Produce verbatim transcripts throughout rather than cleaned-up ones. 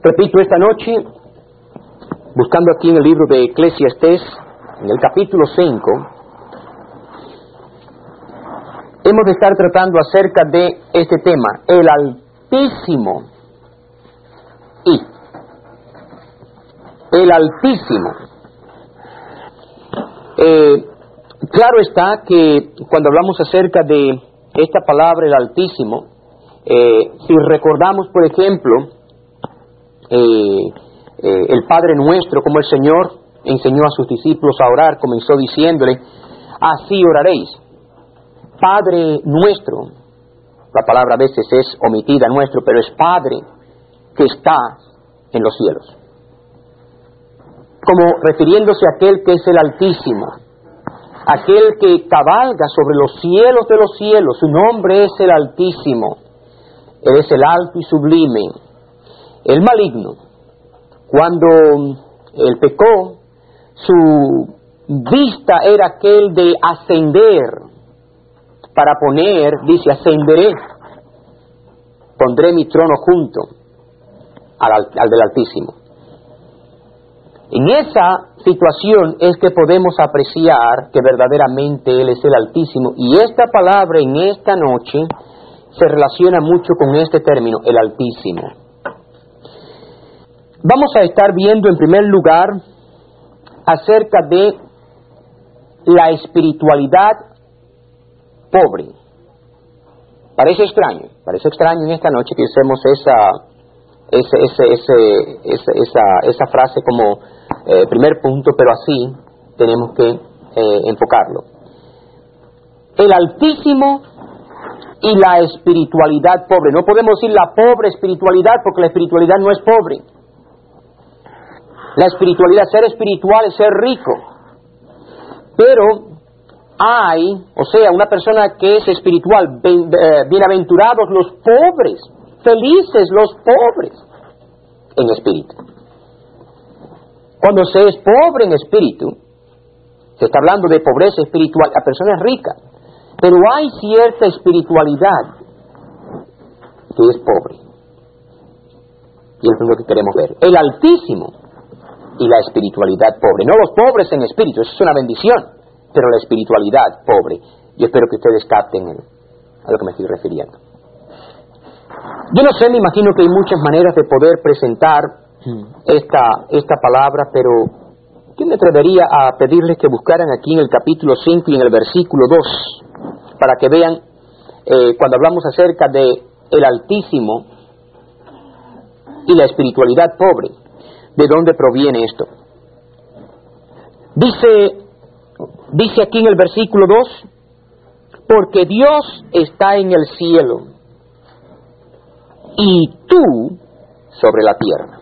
Repito, esta noche, buscando aquí en el libro de Eclesiastés, en el capítulo cinco, hemos de estar tratando acerca de este tema, el Altísimo y el Altísimo. Eh, claro está que cuando hablamos acerca de esta palabra, el Altísimo, eh, si recordamos, por ejemplo, eh, eh, el Padre Nuestro, como el Señor enseñó a sus discípulos a orar, comenzó diciéndole, así oraréis, Padre Nuestro. La palabra a veces es omitida, nuestro, pero es Padre que está en los cielos, como refiriéndose a aquel que es el Altísimo, aquel que cabalga sobre los cielos de los cielos. Su nombre es el Altísimo. Él es el alto y sublime. El maligno, cuando él pecó, su vista era aquel de ascender, para poner, dice, ascenderé, pondré mi trono junto al, al del Altísimo. En esa situación es que podemos apreciar que verdaderamente Él es el Altísimo, y esta palabra en esta noche se relaciona mucho con este término, el Altísimo. Vamos a estar viendo en primer lugar acerca de la espiritualidad pobre. Parece extraño, parece extraño en esta noche que usemos esa, ese, ese, ese, esa, esa, esa frase como eh, primer punto, pero así tenemos que eh, enfocarlo. El Altísimo y la espiritualidad pobre. No podemos decir la pobre espiritualidad, porque la espiritualidad no es pobre. La espiritualidad, ser espiritual es ser rico. Pero hay, o sea, una persona que es espiritual, bien, eh, bienaventurados los pobres, felices los pobres en espíritu. Cuando se es pobre en espíritu, se está hablando de pobreza espiritual. La persona es rica, pero hay cierta espiritualidad que es pobre. Y es lo que queremos ver. El Altísimo y la espiritualidad pobre. No los pobres en espíritu, eso es una bendición, pero la espiritualidad pobre. Yo espero que ustedes capten a lo que me estoy refiriendo. Yo no sé, me imagino que hay muchas maneras de poder presentar esta, esta palabra, pero yo me atrevería a pedirles que buscaran aquí en el capítulo cinco y en el versículo dos, para que vean, eh, cuando hablamos acerca de el Altísimo y la espiritualidad pobre, ¿de dónde proviene esto? Dice, dice aquí en el versículo dos, porque Dios está en el cielo y tú sobre la tierra.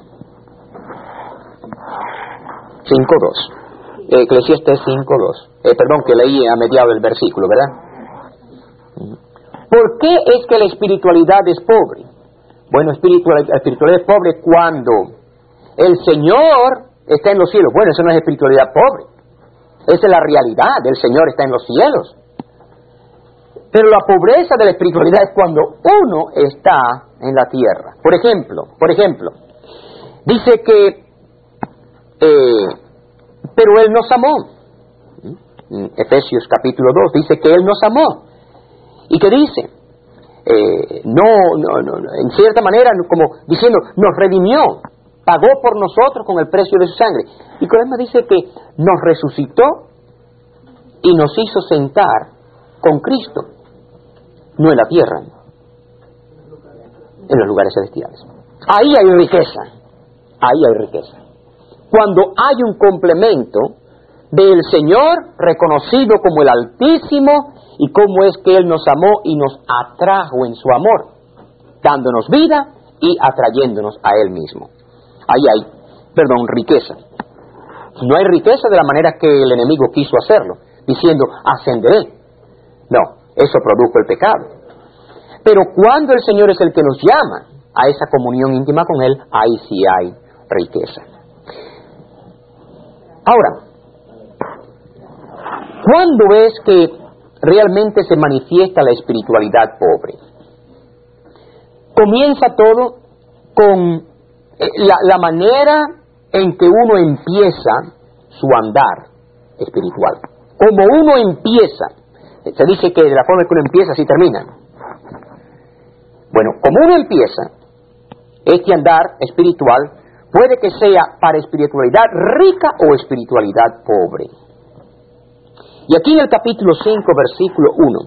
cinco dos. Eclesiastés cinco dos. Eh, perdón, que leí a mediado del versículo, ¿verdad? ¿Por qué es que la espiritualidad es pobre? Bueno, espiritual, la espiritualidad es pobre cuando el Señor está en los cielos. Bueno, eso no es espiritualidad pobre. Esa es la realidad. El Señor está en los cielos. Pero la pobreza de la espiritualidad es cuando uno está en la tierra. Por ejemplo, por ejemplo, dice que, eh, pero Él nos amó. En Efesios capítulo dos dice que Él nos amó. ¿Y qué dice? Eh, no, no, no, en cierta manera, como diciendo, nos redimió, pagó por nosotros con el precio de su sangre. Y con él me dice que nos resucitó y nos hizo sentar con Cristo, no en la tierra, en los lugares celestiales. Ahí hay riqueza, ahí hay riqueza. Cuando hay un complemento del Señor reconocido como el Altísimo y cómo es que Él nos amó y nos atrajo en su amor, dándonos vida y atrayéndonos a Él mismo. Ahí hay, perdón, riqueza. No hay riqueza de la manera que el enemigo quiso hacerlo, diciendo, ascenderé. No, eso produjo el pecado. Pero cuando el Señor es el que nos llama a esa comunión íntima con Él, ahí sí hay riqueza. Ahora, ¿cuándo es que realmente se manifiesta la espiritualidad pobre? Comienza todo con la, la manera en que uno empieza su andar espiritual. Como uno empieza, se dice que de la forma que uno empieza, así termina. Bueno, como uno empieza este andar espiritual, puede que sea para espiritualidad rica o espiritualidad pobre. Y aquí en el capítulo cinco, versículo uno,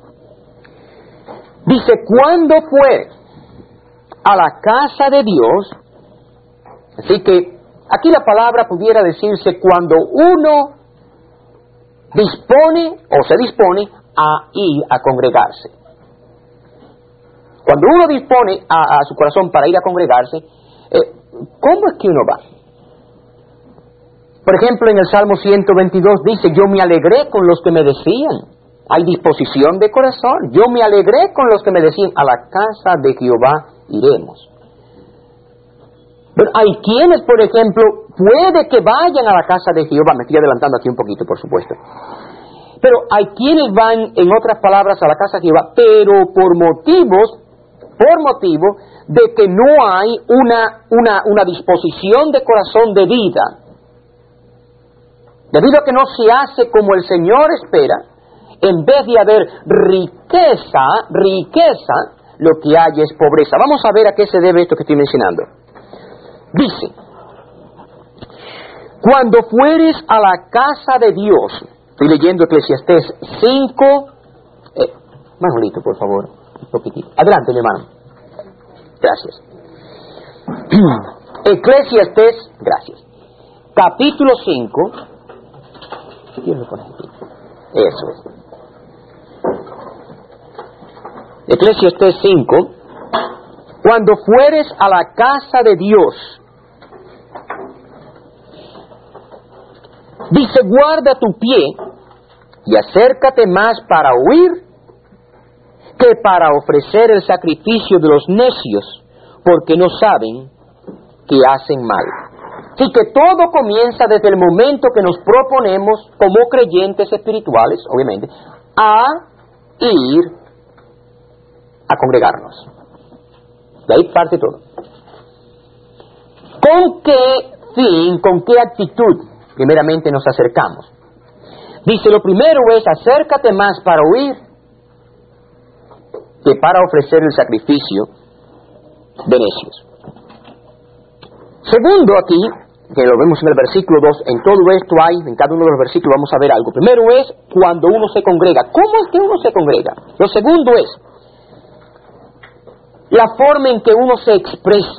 dice, cuando fue a la casa de Dios, así que aquí la palabra pudiera decirse cuando uno dispone o se dispone a ir a congregarse. Cuando uno dispone a, a su corazón para ir a congregarse, eh, ¿cómo es que uno va? Por ejemplo, en el Salmo ciento veintidós dice, yo me alegré con los que me decían, hay disposición de corazón, yo me alegré con los que me decían, a la casa de Jehová iremos. Pero hay quienes, por ejemplo, puede que vayan a la casa de Jehová, me estoy adelantando aquí un poquito, por supuesto, pero hay quienes van, en otras palabras, a la casa de Jehová, pero por motivos, por motivo de que no hay una, una, una disposición de corazón de vida, debido a que no se hace como el Señor espera, en vez de haber riqueza, riqueza, lo que hay es pobreza. Vamos a ver a qué se debe esto que estoy mencionando. Dice, cuando fueres a la casa de Dios, estoy leyendo Eclesiastés cinco, eh, más bonito por favor, un poquitito. Adelante mi hermano. Gracias. Eclesiastés, gracias. Capítulo cinco, ¿quién lo pone aquí? Eso es. Eclesiastés cinco, cuando fueres a la casa de Dios, dice, guarda tu pie y acércate más para oír que para ofrecer el sacrificio de los necios, porque no saben que hacen mal. Así que todo comienza desde el momento que nos proponemos, como creyentes espirituales, obviamente, a ir a congregarnos. De ahí parte todo. ¿Con qué fin, con qué actitud, primeramente nos acercamos? Dice, lo primero es, acércate más para oír que para ofrecer el sacrificio de necios. Segundo aquí, que lo vemos en el versículo dos, en todo esto hay, en cada uno de los versículos vamos a ver algo. Primero es cuando uno se congrega. ¿Cómo es que uno se congrega? Lo segundo es la forma en que uno se expresa.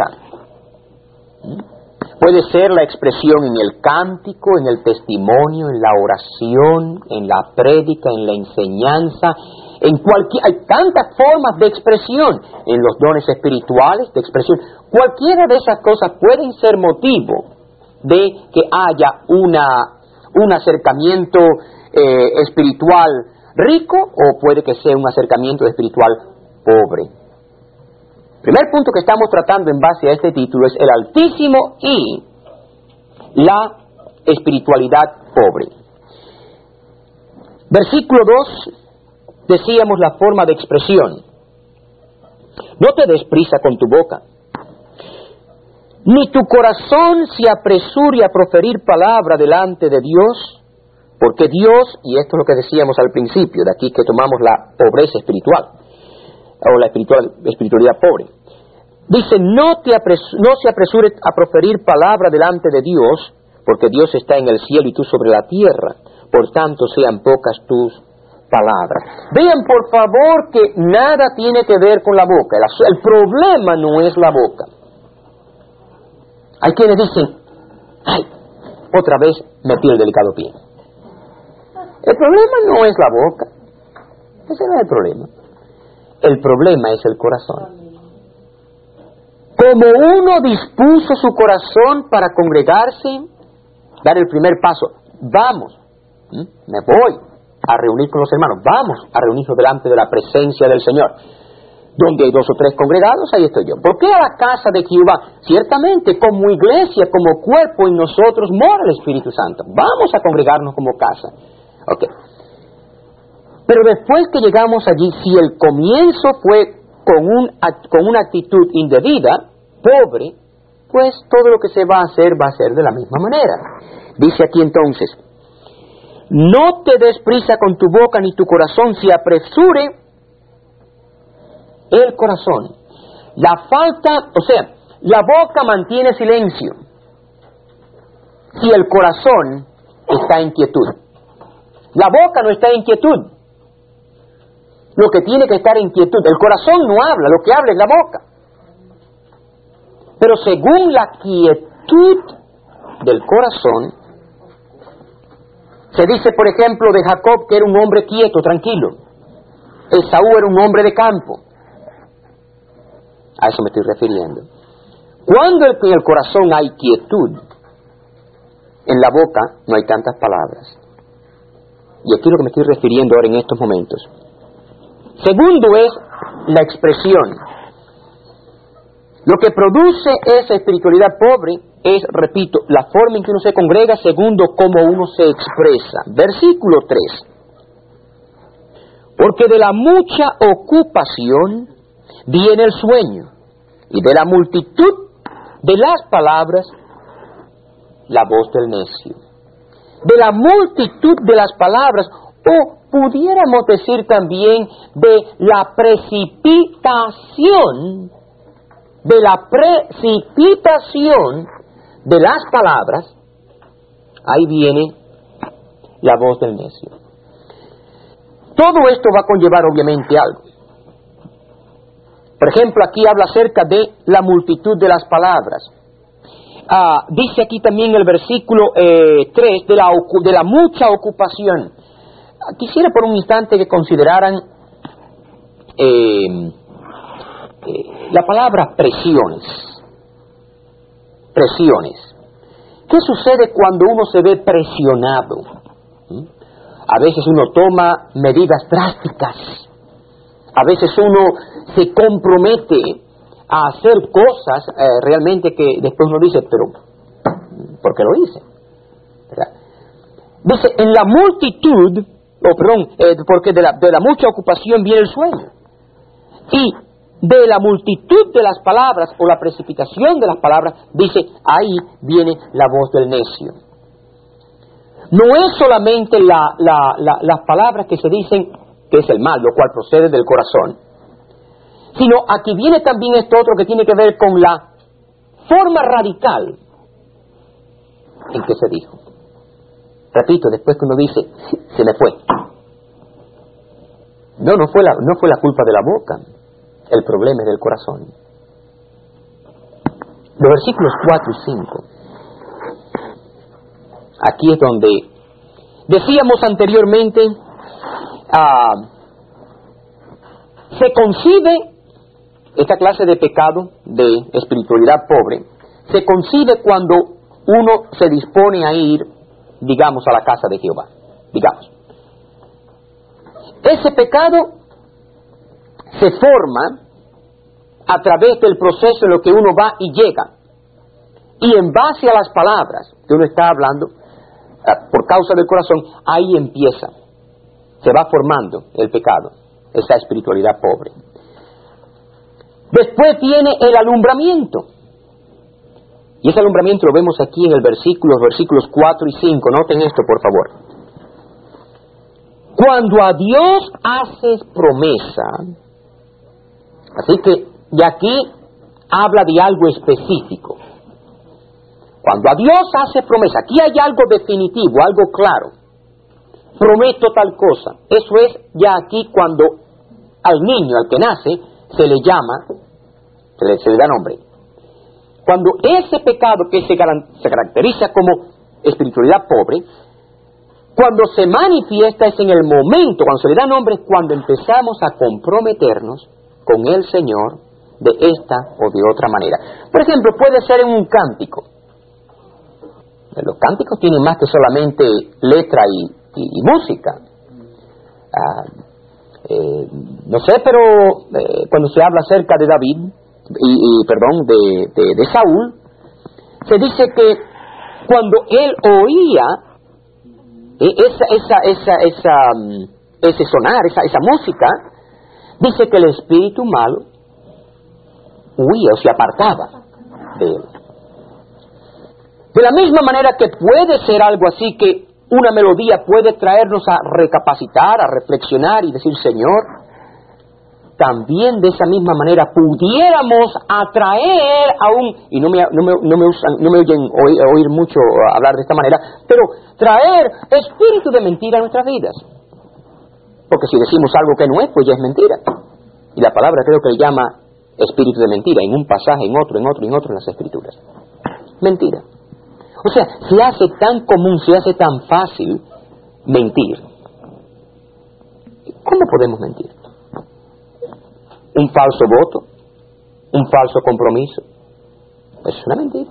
Puede ser la expresión en el cántico, en el testimonio, en la oración, en la prédica, en la enseñanza, en cualquier, hay tantas formas de expresión, en los dones espirituales de expresión. Cualquiera de esas cosas pueden ser motivo de que haya una, un acercamiento eh, espiritual rico, o puede que sea un acercamiento espiritual pobre. El primer punto que estamos tratando en base a este título es el Altísimo y la espiritualidad pobre. Versículo dos, decíamos la forma de expresión. No te des prisa con tu boca, ni tu corazón se apresure a proferir palabra delante de Dios, porque Dios, y esto es lo que decíamos al principio, de aquí que tomamos la pobreza espiritual, o la espiritual, espiritualidad pobre. Dice, no, te apresu- no se apresure a proferir palabra delante de Dios, porque Dios está en el cielo y tú sobre la tierra, por tanto sean pocas tus palabras. Vean por favor que nada tiene que ver con la boca, el, el problema no es la boca. Hay quienes dicen, ay, otra vez metí el delicado pie. El problema no es la boca, ese no es el problema. El problema es el corazón. Como uno dispuso su corazón para congregarse, dar el primer paso, vamos, ¿m? me voy a reunir con los hermanos, vamos a reunirnos delante de la presencia del Señor. Donde hay dos o tres congregados, ahí estoy yo. ¿Por qué a la casa de Jehová? Ciertamente, como iglesia, como cuerpo en nosotros mora el Espíritu Santo. Vamos a congregarnos como casa. Ok. Pero después que llegamos allí, si el comienzo fue con, un, con una actitud indebida, pobre, pues todo lo que se va a hacer va a ser de la misma manera. Dice aquí entonces, no te des prisa con tu boca ni tu corazón se apresure el corazón. La falta, o sea, la boca mantiene silencio si el corazón está en quietud. La boca no está en quietud. Lo que tiene que estar en quietud, el corazón no habla, lo que habla es la boca. Pero según la quietud del corazón, se dice, por ejemplo, de Jacob que era un hombre quieto, tranquilo. Esaú era un hombre de campo. A eso me estoy refiriendo. Cuando en el corazón hay quietud, en la boca no hay tantas palabras. Y aquí es lo que me estoy refiriendo ahora en estos momentos. Segundo es la expresión. Lo que produce esa espiritualidad pobre es, repito, la forma en que uno se congrega. Segundo, cómo uno se expresa. Versículo tres. Porque de la mucha ocupación viene el sueño, y de la multitud de las palabras, la voz del necio. De la multitud de las palabras, o pudiéramos decir también de la precipitación, de la precipitación de las palabras, ahí viene la voz del necio. Todo esto va a conllevar obviamente algo. Por ejemplo, aquí habla acerca de la multitud de las palabras. Ah, dice aquí también el versículo eh, tres, de la, de la mucha ocupación. Ah, quisiera por un instante que consideraran eh, eh, la palabra presiones. Presiones. ¿Qué sucede cuando uno se ve presionado? ¿Mm? A veces uno toma medidas drásticas. A veces uno se compromete a hacer cosas eh, realmente que después uno dice, pero ¿por qué lo hice? ¿Verdad? Dice, en la multitud, oh, perdón, eh, porque de la, de la mucha ocupación viene el sueño. Y de la multitud de las palabras, o la precipitación de las palabras, dice, ahí viene la voz del necio. No es solamente la, la, la, las palabras que se dicen que es el mal, lo cual procede del corazón, sino aquí viene también esto otro que tiene que ver con la forma radical en que se dijo. Repito, después que uno dice, se me fue. No, no fue la, no fue la culpa de la boca, el problema es del corazón. Los versículos cuatro y cinco. Aquí es donde decíamos anteriormente, uh, se concibe esta clase de pecado, de espiritualidad pobre, se concibe cuando uno se dispone a ir, digamos, a la casa de Jehová, digamos. Ese pecado se forma a través del proceso en lo que uno va y llega, y en base a las palabras que uno está hablando, por causa del corazón, ahí empieza, se va formando el pecado, esa espiritualidad pobre. Después viene el alumbramiento, y ese alumbramiento lo vemos aquí en el versículo, los versículos cuatro y cinco, noten esto por favor. Cuando a Dios haces promesa, así que de aquí habla de algo específico. Cuando a Dios hace promesa, aquí hay algo definitivo, algo claro. Prometo tal cosa. Eso es ya aquí cuando al niño, al que nace, se le llama, se le, se le da nombre. Cuando ese pecado que se, se caracteriza como espiritualidad pobre, cuando se manifiesta es en el momento, cuando se le da nombre, es cuando empezamos a comprometernos con el Señor de esta o de otra manera. Por ejemplo, puede ser en un cántico. Los cánticos tienen más que solamente letra y, y, y música. Ah, eh, no sé, pero eh, cuando se habla acerca de David, y, y perdón, de, de, de Saúl, se dice que cuando él oía eh, esa, esa, esa, esa, um, ese sonar, esa, esa música, dice que el espíritu malo huía o se apartaba de él. De la misma manera que puede ser algo así que una melodía puede traernos a recapacitar, a reflexionar y decir, Señor, también de esa misma manera pudiéramos atraer a un, y no me, no me, no me, usan, no me oyen oír, oír mucho hablar de esta manera, pero traer espíritu de mentira a nuestras vidas. Porque si decimos algo que no es, pues ya es mentira. Y la palabra creo que le llama espíritu de mentira, en un pasaje, en otro, en otro, en otro en las Escrituras. Mentira. O sea, se hace tan común, se hace tan fácil mentir. ¿Cómo podemos mentir? Un falso voto, un falso compromiso. Eso es una mentira.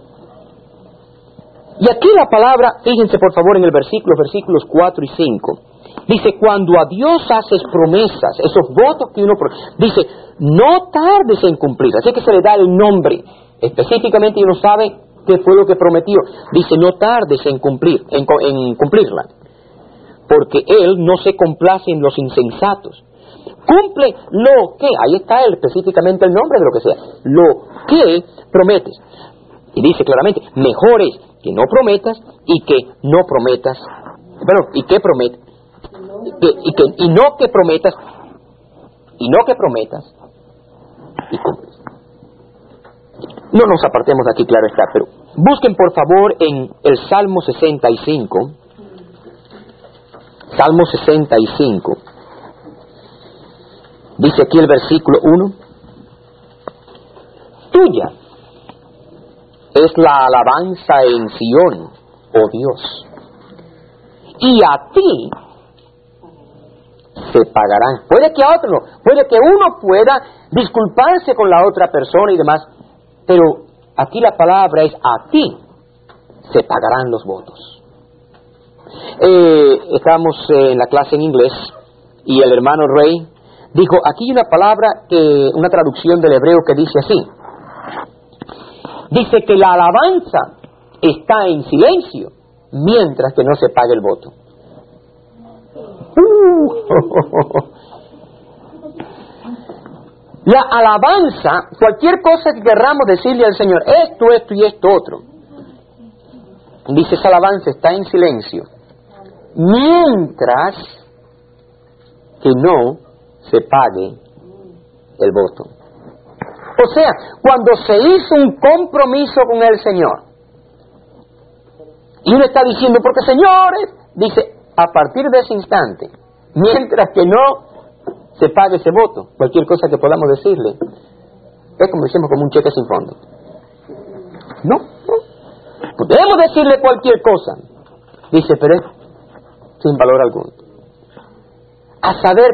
Y aquí la palabra, fíjense por favor en el versículo, versículos cuatro y cinco, dice, cuando a Dios haces promesas, esos votos que uno, dice, no tardes en cumplir. Así que se le da el nombre, específicamente uno sabe qué fue lo que prometió. Dice, no tardes en cumplir, en, en cumplirla, porque Él no se complace en los insensatos. Cumple lo que, ahí está él, específicamente el nombre de lo que sea, lo que prometes. Y dice claramente, mejor es que no prometas y que no prometas, bueno, y que prometas, que, y, que, y no que prometas, y no que prometas, y cumples. No nos apartemos de aquí, claro está, pero busquen por favor en el Salmo sesenta y cinco, Salmo sesenta y cinco, dice aquí el versículo uno, tuya es la alabanza en Sión, oh Dios, y a ti se pagarán. Puede que a otro no, puede que uno pueda disculparse con la otra persona y demás, pero aquí la palabra es a ti se pagarán los votos. Eh, estamos en la clase en inglés y el hermano Rey dijo, aquí hay una palabra, que, una traducción del hebreo que dice así. Dice que la alabanza está en silencio mientras que no se pague el voto. Uh, la alabanza, cualquier cosa que querramos decirle al Señor, esto, esto y esto otro. Dice, esa alabanza está en silencio mientras que no se pague el voto. O sea, cuando se hizo un compromiso con el Señor, y uno está diciendo, porque señores, dice, a partir de ese instante, mientras que no se pague ese voto, cualquier cosa que podamos decirle, es como decimos, como un cheque sin fondo. No, no. Podemos decirle cualquier cosa, dice, pero es sin valor alguno. A saber,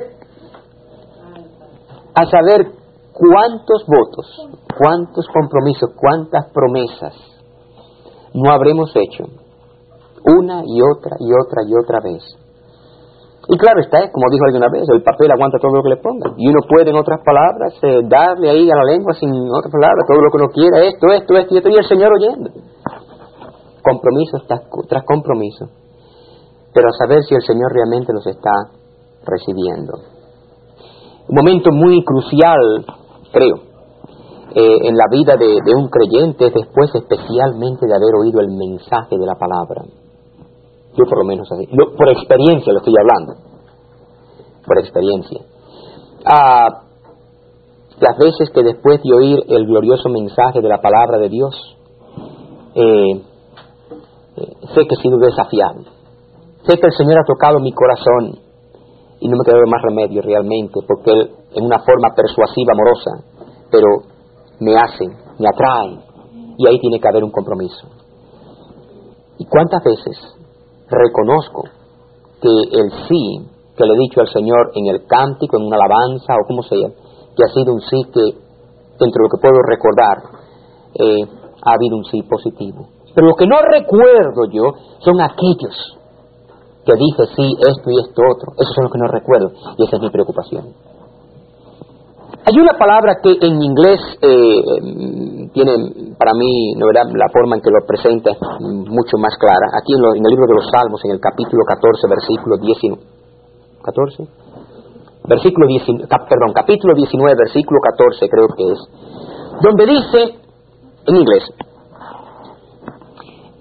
a saber cuántos votos, cuántos compromisos, cuántas promesas no habremos hecho una y otra y otra y otra vez. Y claro está, como dijo alguna vez, el papel aguanta todo lo que le pongan. Y uno puede, en otras palabras, eh, darle ahí a la lengua, sin otras palabras, todo lo que uno quiera, esto, esto, esto y esto, y el Señor oyendo. Compromiso tras, tras compromiso. Pero a saber si el Señor realmente los está recibiendo. Un momento muy crucial, creo, eh, en la vida de, de un creyente, después especialmente de haber oído el mensaje de la palabra. Yo por lo menos así, yo, por experiencia lo estoy hablando, por experiencia. Ah, las veces que después de oír el glorioso mensaje de la palabra de Dios, eh, eh, sé que he sido desafiado, sé que el Señor ha tocado mi corazón y no me queda más remedio realmente, porque Él, en una forma persuasiva, amorosa, pero me hace, me atrae, y ahí tiene que haber un compromiso. ¿Y cuántas veces reconozco que el sí que le he dicho al Señor en el cántico, en una alabanza o como sea, que ha sido un sí que, dentro de lo que puedo recordar, eh, ha habido un sí positivo? Pero lo que no recuerdo yo son aquellos que dije sí, esto y esto otro. Esos son los que no recuerdo, y esa es mi preocupación. Hay una palabra que en inglés eh, tiene, para mí, ¿no verdad?, la forma en que lo presenta es mucho más clara. Aquí en, lo, en el libro de los Salmos, en el capítulo catorce, versículo diecinueve, ¿catorce? Versículo diecinueve, cap, perdón, capítulo diecinueve, versículo catorce creo que es, donde dice, en inglés,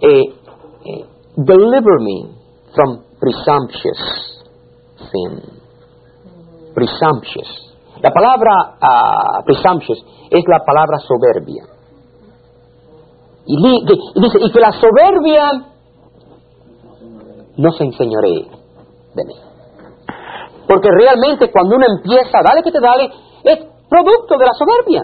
eh, eh, deliver me from presumptuous sin. Presumptuous. La palabra uh, presumptuous es la palabra soberbia. Y, li, que, y dice, y que la soberbia no se enseñoree de mí. Porque realmente cuando uno empieza, dale que te dale, es producto de la soberbia.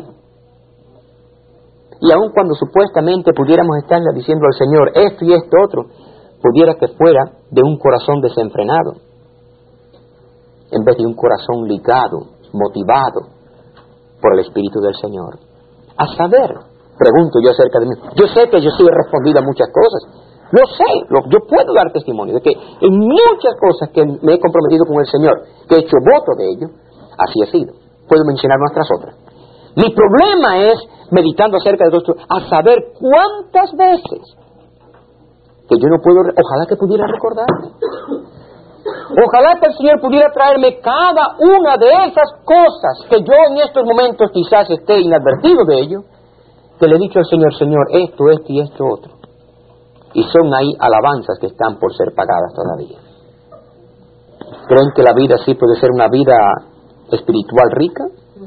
Y aun cuando supuestamente pudiéramos estarle diciendo al Señor esto y esto otro, pudiera que fuera de un corazón desenfrenado, en vez de un corazón ligado, motivado por el Espíritu del Señor. A saber, pregunto yo acerca de mí, yo sé que yo sí he respondido a muchas cosas, lo sé, lo, yo puedo dar testimonio de que en muchas cosas que me he comprometido con el Señor, que he hecho voto de ello, así ha sido. Puedo mencionar nuestras otras. Mi problema es, meditando acerca de esto, a saber cuántas veces que yo no puedo, ojalá que pudiera recordarme. Ojalá que el Señor pudiera traerme cada una de esas cosas que yo en estos momentos quizás esté inadvertido de ello, que le he dicho al Señor, Señor, esto, esto y esto otro. Y son ahí alabanzas que están por ser pagadas todavía. ¿Creen que la vida sí puede ser una vida espiritual rica?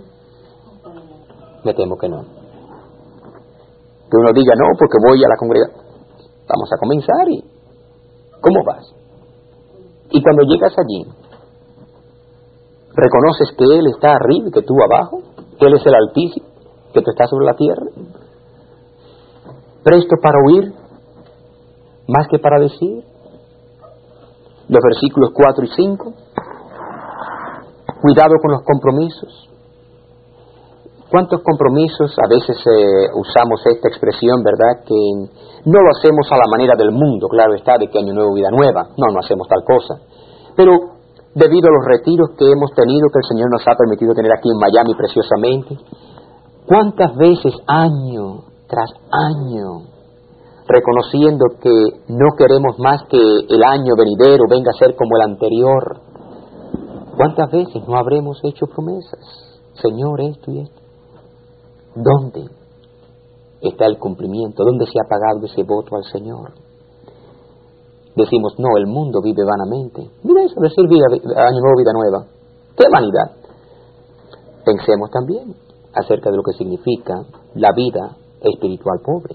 Me temo que no. Que uno diga, no, porque voy a la congregación. Vamos a comenzar y... ¿cómo vas? Y cuando llegas allí, ¿reconoces que Él está arriba y que tú abajo? Que Él es el Altísimo, que tú estás sobre la tierra. ¿Presto para oír más que para decir? Los versículos cuatro y cinco. Cuidado con los compromisos. ¿Cuántos compromisos? A veces eh, usamos esta expresión, ¿verdad? Que no lo hacemos a la manera del mundo, claro está, de que año nuevo, vida nueva. No, no hacemos tal cosa. Pero debido a los retiros que hemos tenido, que el Señor nos ha permitido tener aquí en Miami preciosamente, ¿cuántas veces año tras año, reconociendo que no queremos más que el año venidero venga a ser como el anterior? ¿Cuántas veces no habremos hecho promesas? Señor, esto y esto. ¿Dónde está el cumplimiento? ¿Dónde se ha pagado ese voto al Señor? Decimos, no, el mundo vive vanamente. Mira eso, decir vida, año nuevo, vida nueva. ¡Qué vanidad! Pensemos también acerca de lo que significa la vida espiritual pobre.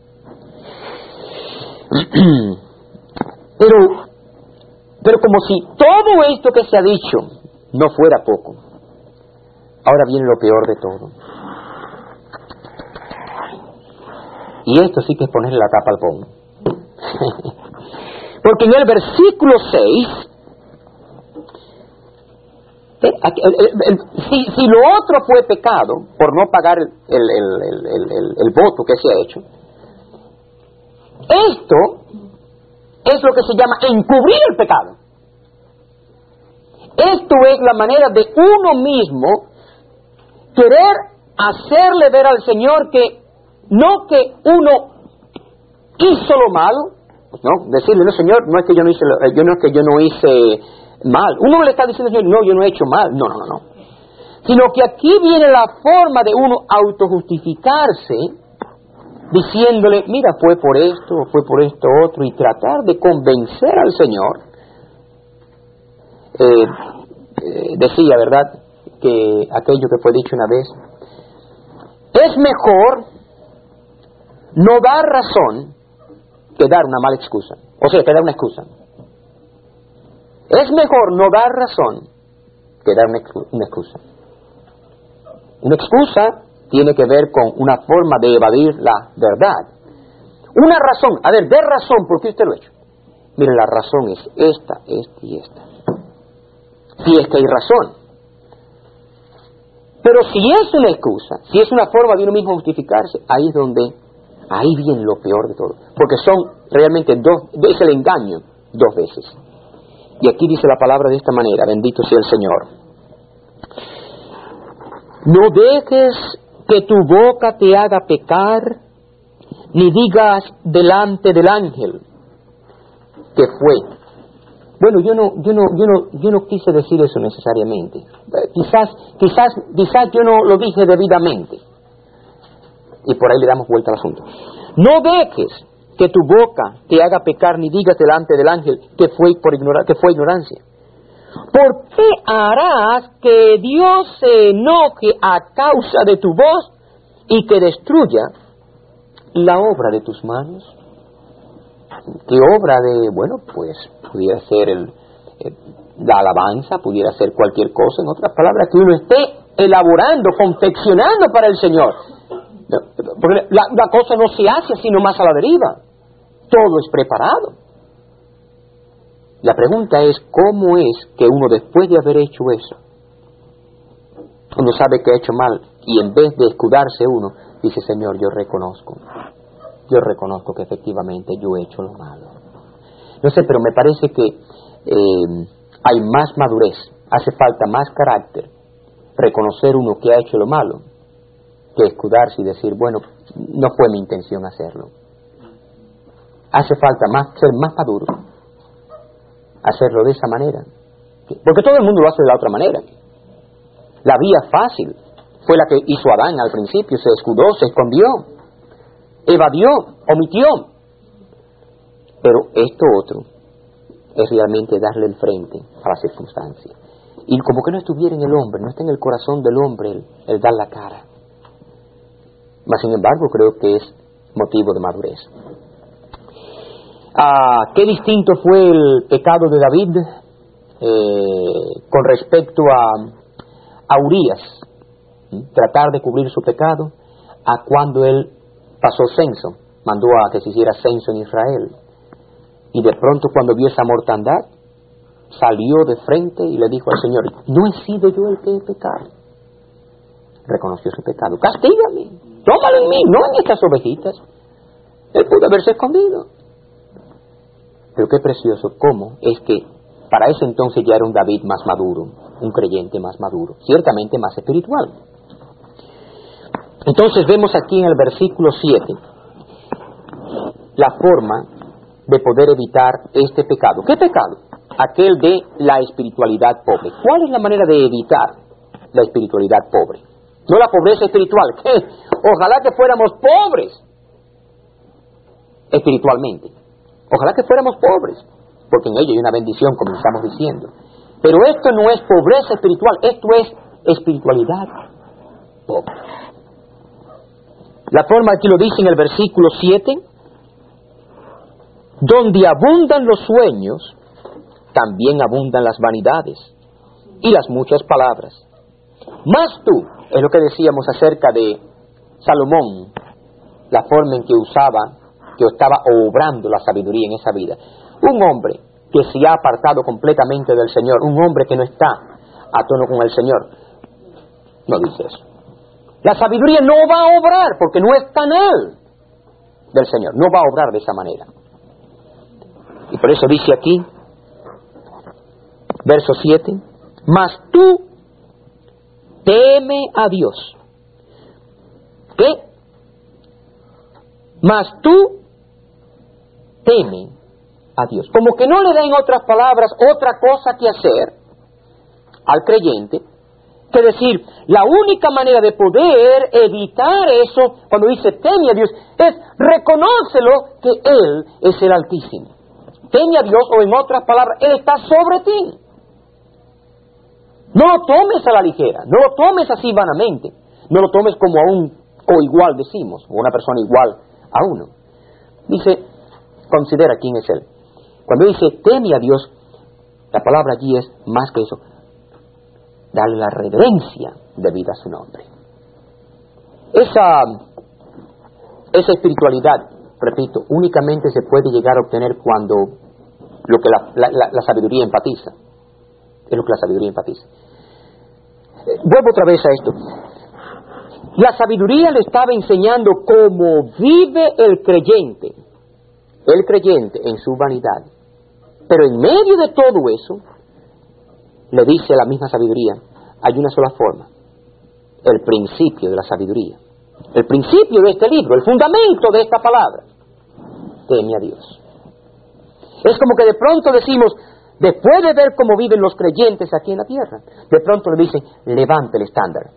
Pero, pero como si todo esto que se ha dicho no fuera poco, ahora viene lo peor de todo. Y esto sí que es ponerle la tapa al pón. Porque en el versículo seis, eh, el, el, el, si, si lo otro fue pecado, por no pagar el, el, el, el, el, el voto que se ha hecho, esto es lo que se llama encubrir el pecado. Esto es la manera de uno mismo querer hacerle ver al Señor que no que uno hizo lo malo, pues no, decirle, no Señor, no es que yo no hice, lo, yo no es que yo no hice mal. Uno le está diciendo, Señor, no, yo no he hecho mal. No, no, no, no. Sino que aquí viene la forma de uno autojustificarse, diciéndole, mira, fue por esto, fue por esto otro, y tratar de convencer al Señor. Eh, eh, decía, ¿verdad?, que aquello que fue dicho una vez, es mejor no dar razón que dar una mala excusa. O sea, que dar una excusa. Es mejor no dar razón que dar una excusa. Una excusa tiene que ver con una forma de evadir la verdad. Una razón, a ver, dé razón, ¿por qué usted lo ha hecho? Mire, la razón es esta, esta y esta. Si es que hay razón. Pero si es una excusa, si es una forma de uno mismo justificarse, ahí es donde, ahí viene lo peor de todo. Porque son realmente dos, es el engaño dos veces. Y aquí dice la palabra de esta manera, bendito sea el Señor. No dejes que tu boca te haga pecar, ni digas delante del ángel que fue. Bueno, yo no, yo no, yo no, yo no quise decir eso necesariamente. Eh, quizás, quizás, quizás yo no lo dije debidamente. Y por ahí le damos vuelta al asunto. No dejes que tu boca te haga pecar, ni digas delante del ángel que fue por ignorar, que fue ignorancia. ¿Por qué harás que Dios se enoje a causa de tu voz y que destruya la obra de tus manos? ¿Qué obra de, bueno, pues pudiera ser el, el, la alabanza, pudiera ser cualquier cosa, en otras palabras, que uno esté elaborando, confeccionando para el Señor? Porque la, la cosa no se hace sino más a la deriva, todo es preparado. La pregunta es, ¿cómo es que uno después de haber hecho eso, uno sabe que ha hecho mal y en vez de escudarse uno, dice, Señor, yo reconozco, yo reconozco que efectivamente yo he hecho lo malo? No sé, pero me parece que eh, hay más madurez, hace falta más carácter, reconocer uno que ha hecho lo malo, que escudarse y decir, bueno, no fue mi intención hacerlo. Hace falta más ser más maduro, hacerlo de esa manera, porque todo el mundo lo hace de la otra manera. La vía fácil fue la que hizo Adán al principio, se escudó, se escondió, evadió, omitió. Pero esto otro es realmente darle el frente a la circunstancia, y como que no estuviera en el hombre, no está en el corazón del hombre el, el dar la cara. Mas sin embargo creo que es motivo de madurez. Ah, qué distinto fue el pecado de David eh, con respecto a, a Urías, ¿sí? Tratar de cubrir su pecado, a cuando él pasó censo, mandó a que se hiciera censo en Israel, y de pronto cuando vio esa mortandad, salió de frente y le dijo al Señor, no he sido yo el que he pecado. Reconoció su pecado, castígame, tómalo en mí, no en estas ovejitas. Él pudo haberse escondido. Pero qué precioso cómo es que para ese entonces ya era un David más maduro, un creyente más maduro, ciertamente más espiritual. Entonces vemos aquí en el versículo siete la forma de poder evitar este pecado. ¿Qué pecado? Aquel de la espiritualidad pobre. ¿Cuál es la manera de evitar la espiritualidad pobre? No la pobreza espiritual. ¿Qué? Ojalá que fuéramos pobres espiritualmente. Ojalá que fuéramos pobres, porque en ello hay una bendición, como estamos diciendo. Pero esto no es pobreza espiritual, esto es espiritualidad pobre. La forma aquí lo dice en el versículo siete, donde abundan los sueños, también abundan las vanidades y las muchas palabras. Mas tú, es lo que decíamos acerca de Salomón, la forma en que usaba, que estaba obrando la sabiduría en esa vida. Un hombre que se ha apartado completamente del Señor, un hombre que no está a tono con el Señor, no dice eso. La sabiduría no va a obrar porque no es canal del Señor, no va a obrar de esa manera. Y por eso dice aquí, verso siete, mas tú teme a Dios. ¿Qué? Mas tú teme a Dios. Como que no le da, en otras palabras, otra cosa que hacer al creyente que decir, la única manera de poder evitar eso, cuando dice teme a Dios, es reconócelo que Él es el Altísimo. Teme a Dios, o en otras palabras, Él está sobre ti. No lo tomes a la ligera, no lo tomes así vanamente, no lo tomes como a un o igual, decimos, o una persona igual a uno. Dice, considera quién es Él. Cuando dice teme a Dios, la palabra allí es más que eso, darle la reverencia debida a su nombre. Esa, esa espiritualidad, repito, únicamente se puede llegar a obtener cuando lo que la, la, la, la sabiduría enfatiza. Es lo que la sabiduría enfatiza. Eh, vuelvo otra vez a esto. La sabiduría le estaba enseñando cómo vive el creyente, el creyente en su vanidad. Pero en medio de todo eso, le dice la misma sabiduría, hay una sola forma, el principio de la sabiduría, el principio de este libro, el fundamento de esta palabra, teme a Dios. Es como que de pronto decimos, después de ver cómo viven los creyentes aquí en la tierra, de pronto le dicen, levante el estándar,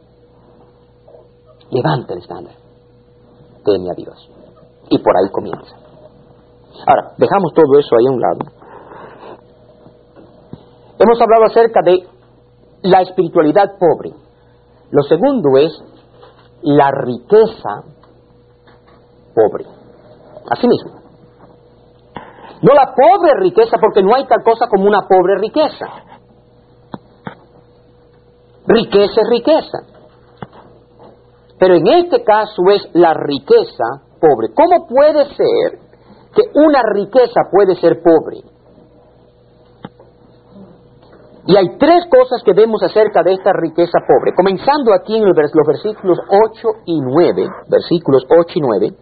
levante el estándar, teme a Dios. Y por ahí comienza. Ahora, dejamos todo eso ahí a un lado. Hemos hablado acerca de la espiritualidad pobre. Lo segundo es la riqueza pobre. Así mismo. No la pobre riqueza, porque no hay tal cosa como una pobre riqueza. Riqueza es riqueza. Pero en este caso es la riqueza pobre. ¿Cómo puede ser que una riqueza puede ser pobre? Y hay tres cosas que vemos acerca de esta riqueza pobre. Comenzando aquí en el vers- los versículos ocho y nueve. Versículos ocho y nueve.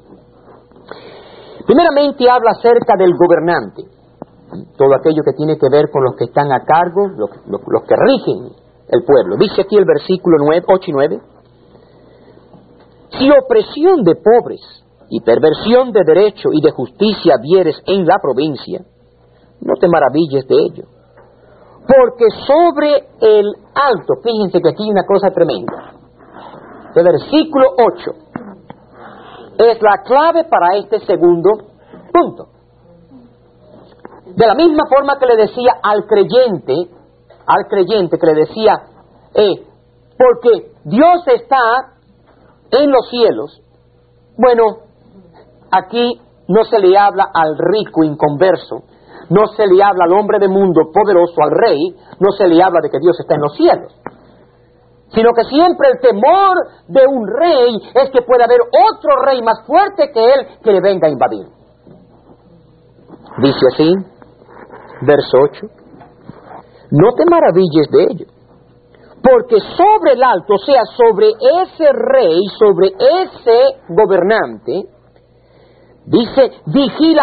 Primeramente habla acerca del gobernante. Todo aquello que tiene que ver con los que están a cargo, los, los, los que rigen el pueblo. Dice aquí el versículo nueve, ocho y nueve. Si opresión de pobres y perversión de derecho y de justicia vieres en la provincia, no te maravilles de ello. Porque sobre el alto, fíjense que aquí hay una cosa tremenda. El versículo ocho es la clave para este segundo punto. De la misma forma que le decía al creyente, al creyente que le decía, eh, porque Dios está en los cielos, bueno, aquí no se le habla al rico inconverso, no se le habla al hombre de mundo poderoso, al rey, no se le habla de que Dios está en los cielos, sino que siempre el temor de un rey es que pueda haber otro rey más fuerte que él que le venga a invadir. Dice así, verso ocho, no te maravilles de ello, porque sobre el alto, o sea, sobre ese rey, sobre ese gobernante, dice, vigila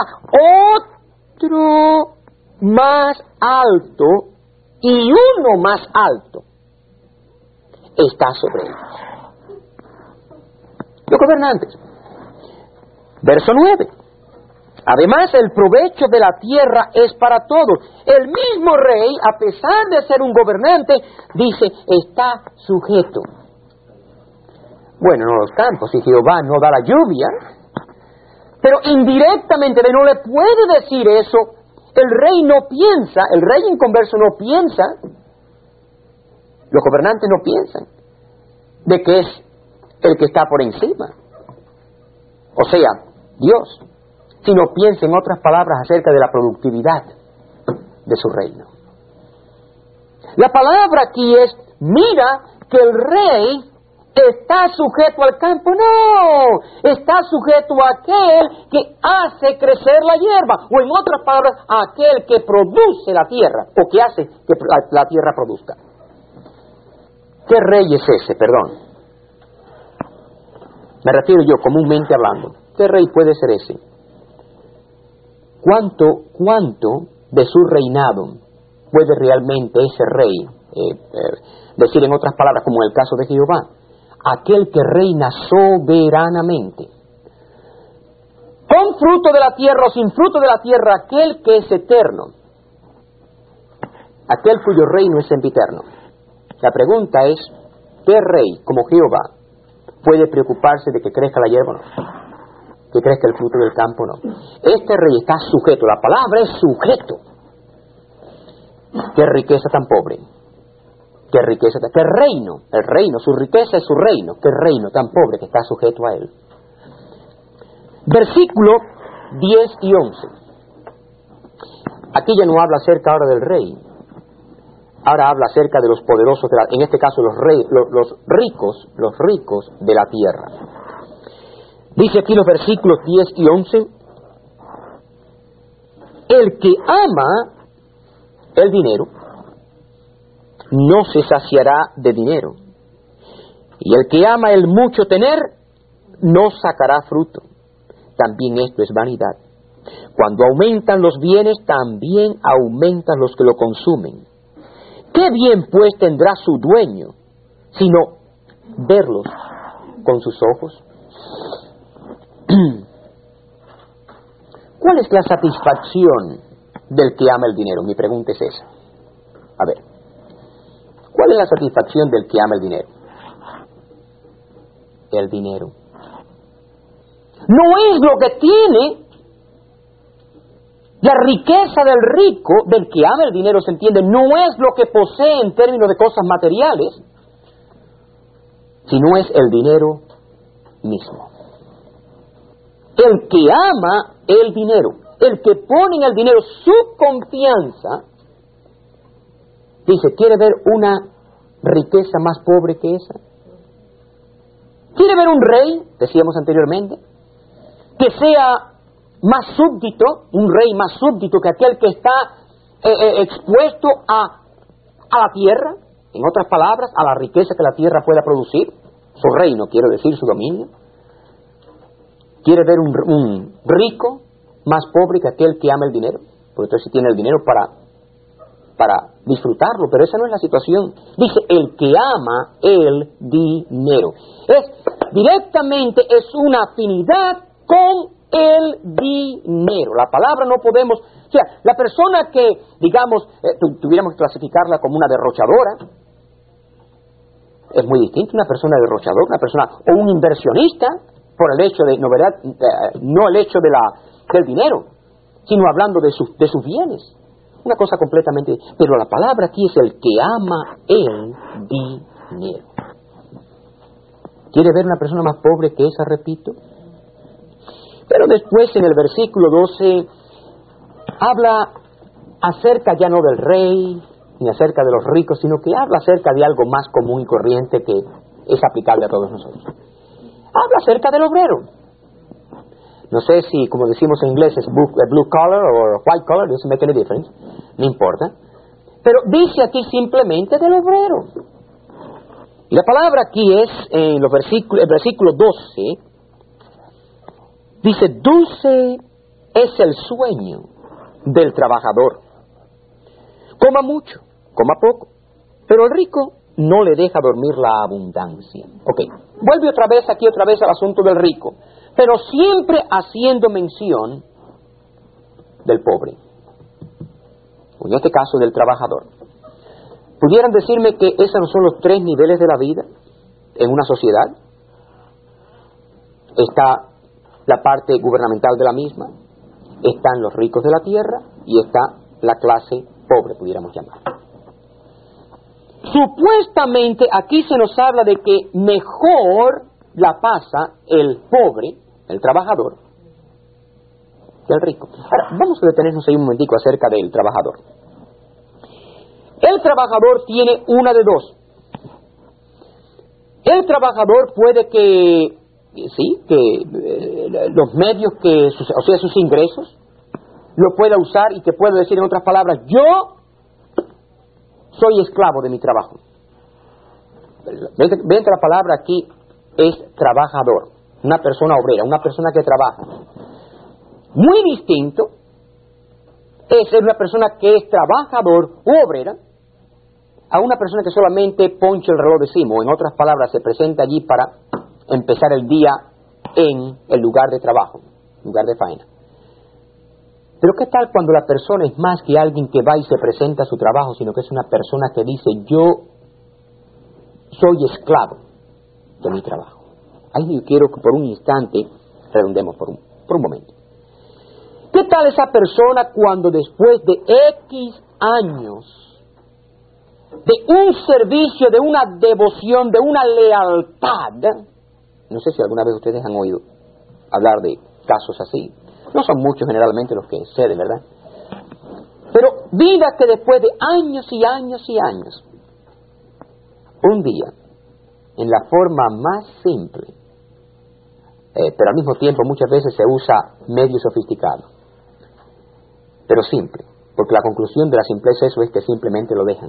otro más alto y uno más alto está sobre ellos. Los gobernantes. Verso nueve. Además, el provecho de la tierra es para todos. El mismo rey, a pesar de ser un gobernante, dice, está sujeto. Bueno, no los campos, si Jehová no da la lluvia, pero indirectamente no le puede decir eso. El rey no piensa, el rey inconverso no piensa, los gobernantes no piensan de que es el que está por encima, o sea, Dios, sino piensa en otras palabras acerca de la productividad de su reino. La palabra aquí es, mira que el rey está sujeto al campo. No, está sujeto a aquel que hace crecer la hierba, o en otras palabras, a aquel que produce la tierra, o que hace que la, la tierra produzca. ¿Qué rey es ese? Perdón. Me refiero yo comúnmente hablando. ¿Qué rey puede ser ese? ¿Cuánto, cuánto de su reinado puede realmente ese rey eh, eh, decir en otras palabras, como en el caso de Jehová? Aquel que reina soberanamente. Con fruto de la tierra o sin fruto de la tierra, aquel que es eterno. Aquel cuyo reino es sempiterno. La pregunta es, ¿qué rey como Jehová puede preocuparse de que crezca la hierba o no? Que crezca el fruto del campo o no. Este rey está sujeto, la palabra es sujeto. ¿Qué riqueza tan pobre? ¿Qué riqueza? ¿Qué reino? El reino, su riqueza es su reino. ¿Qué reino tan pobre que está sujeto a él? Versículo diez y once. Aquí ya no habla acerca ahora del rey. Ahora habla acerca de los poderosos, de la, en este caso los, rey, los, los ricos, los ricos de la tierra. Dice aquí los versículos diez y once. El que ama el dinero no se saciará de dinero, y el que ama el mucho tener no sacará fruto. También esto es vanidad. Cuando aumentan los bienes, también aumentan los que lo consumen. ¿Qué bien pues tendrá su dueño, sino verlos con sus ojos? ¿Cuál es la satisfacción del que ama el dinero? Mi pregunta es esa. A ver, ¿cuál es la satisfacción del que ama el dinero? El dinero. No es lo que tiene, La riqueza del rico, del que ama el dinero, se entiende, no es lo que posee en términos de cosas materiales, sino es el dinero mismo. El que ama el dinero, el que pone en el dinero su confianza, dice, ¿quiere ver una riqueza más pobre que esa? ¿Quiere ver un rey, decíamos anteriormente, que sea más súbdito, un rey más súbdito que aquel que está eh, eh, expuesto a, a la tierra? En otras palabras, a la riqueza que la tierra pueda producir, su reino, quiero decir, su dominio. ¿Quiere ver un, un rico más pobre que aquel que ama el dinero? Porque entonces tiene el dinero para, para disfrutarlo, pero esa no es la situación. Dice, el que ama el dinero. Es, directamente es una afinidad con el dinero. La palabra no podemos... O sea, la persona que, digamos, eh, tu, tuviéramos que clasificarla como una derrochadora, es muy distinto una persona derrochadora, una persona, o un inversionista, por el hecho de, no, ¿verdad? Eh, no el hecho de la, del dinero, sino hablando de sus, de sus bienes. Una cosa completamente... Pero la palabra aquí es el que ama el dinero. ¿Quiere ver una persona más pobre que esa, repito? Pero después en el versículo doce habla acerca ya no del rey, ni acerca de los ricos, sino que habla acerca de algo más común y corriente que es aplicable a todos nosotros. Habla acerca del obrero. No sé si, como decimos en inglés, es blue, blue collar o white collar, doesn't make any difference, no importa. Pero dice aquí simplemente del obrero. Y la palabra aquí es, en los versículos, el versículo doce, dice, dulce es el sueño del trabajador. Coma mucho, coma poco, pero el rico no le deja dormir la abundancia. Ok, vuelve otra vez aquí, otra vez al asunto del rico, pero siempre haciendo mención del pobre. En este caso, del trabajador. ¿Pudieran decirme que esos no son los tres niveles de la vida en una sociedad? Está la parte gubernamental de la misma, están los ricos de la tierra y está la clase pobre, pudiéramos llamar. Supuestamente aquí se nos habla de que mejor la pasa el pobre, el trabajador, que el rico. Ahora, vamos a detenernos ahí un momentico acerca del trabajador. El trabajador tiene una de dos. El trabajador puede que, sí, que eh, los medios que, sus, o sea, sus ingresos, lo pueda usar y que pueda decir en otras palabras, yo soy esclavo de mi trabajo. Ven que la palabra aquí es trabajador, una persona obrera, una persona que trabaja. Muy distinto es ser una persona que es trabajador u obrera a una persona que solamente poncha el reloj de cimo, en otras palabras, se presenta allí para empezar el día en el lugar de trabajo, lugar de faena. Pero ¿qué tal cuando la persona es más que alguien que va y se presenta a su trabajo, sino que es una persona que dice, yo soy esclavo de mi trabajo? Ahí yo quiero que por un instante redondemos por un, por un momento. ¿Qué tal esa persona cuando después de X años de un servicio, de una devoción, de una lealtad? No sé si alguna vez ustedes han oído hablar de casos así. No son muchos generalmente los que sé, de verdad. Pero vida que después de años y años y años, un día, en la forma más simple, eh, pero al mismo tiempo muchas veces se usa medio sofisticado, pero simple, porque la conclusión de la simpleza de eso es que simplemente lo dejan.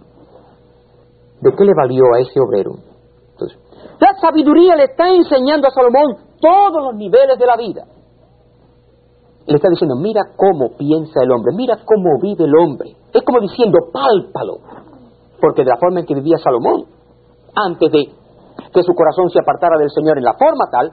¿De qué le valió a ese obrero? Entonces, la sabiduría le está enseñando a Salomón todos los niveles de la vida. Le está diciendo, mira cómo piensa el hombre, mira cómo vive el hombre. Es como diciendo, pálpalo. Porque de la forma en que vivía Salomón, antes de que su corazón se apartara del Señor en la forma tal,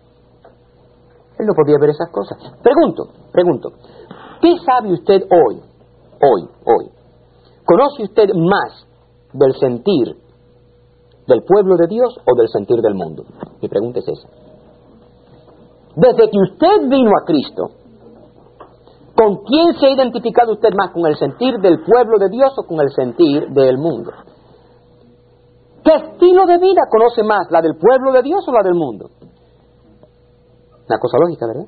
él no podía ver esas cosas. Pregunto, pregunto, ¿qué sabe usted hoy, hoy, hoy? ¿Conoce usted más del sentir del pueblo de Dios o del sentir del mundo? Mi pregunta es esa. Desde que usted vino a Cristo, ¿Con quién se ha identificado usted más? ¿Con el sentir del pueblo de Dios o con el sentir del mundo? ¿Qué estilo de vida conoce más? ¿La del pueblo de Dios o la del mundo? Una cosa lógica, ¿verdad?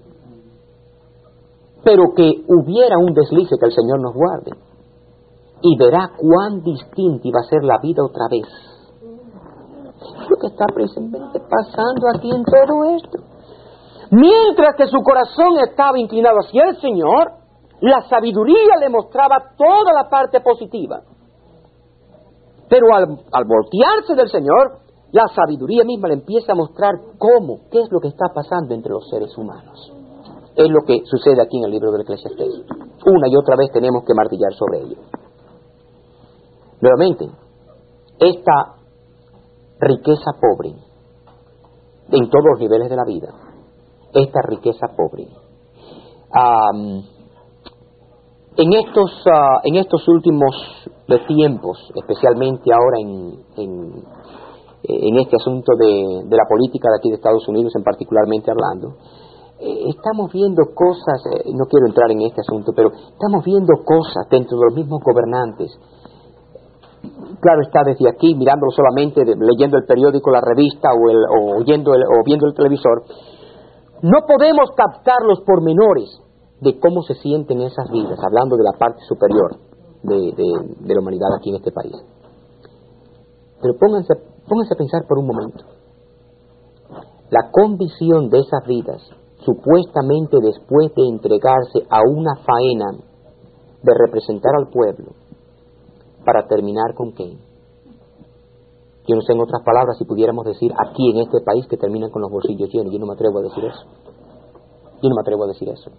Pero que hubiera un deslice, que el Señor nos guarde, y verá cuán distinta iba a ser la vida otra vez. Es lo que está precisamente pasando aquí en todo esto. Mientras que su corazón estaba inclinado hacia el Señor, la sabiduría le mostraba toda la parte positiva. Pero al, al voltearse del Señor, la sabiduría misma le empieza a mostrar cómo, qué es lo que está pasando entre los seres humanos. Es lo que sucede aquí en el libro del Eclesiastés. Una y otra vez tenemos que martillar sobre ello. Nuevamente, esta riqueza pobre, en todos los niveles de la vida, esta riqueza pobre, um, en estos uh, en estos últimos tiempos, especialmente ahora en, en, en este asunto de, de la política de aquí de Estados Unidos, en particularmente hablando, eh, estamos viendo cosas, eh, no quiero entrar en este asunto, pero estamos viendo cosas dentro de los mismos gobernantes. Claro está, desde aquí, mirándolo solamente, de, leyendo el periódico, la revista o, el, o, oyendo el, o viendo el televisor, no podemos captar los pormenores de cómo se sienten esas vidas, hablando de la parte superior de, de, de la humanidad aquí en este país. Pero pónganse, pónganse a pensar por un momento. La condición de esas vidas, supuestamente después de entregarse a una faena de representar al pueblo, para terminar con qué. Yo no sé, en otras palabras, si pudiéramos decir aquí en este país que terminan con los bolsillos llenos. Yo no me atrevo a decir eso. Yo no me atrevo a decir eso.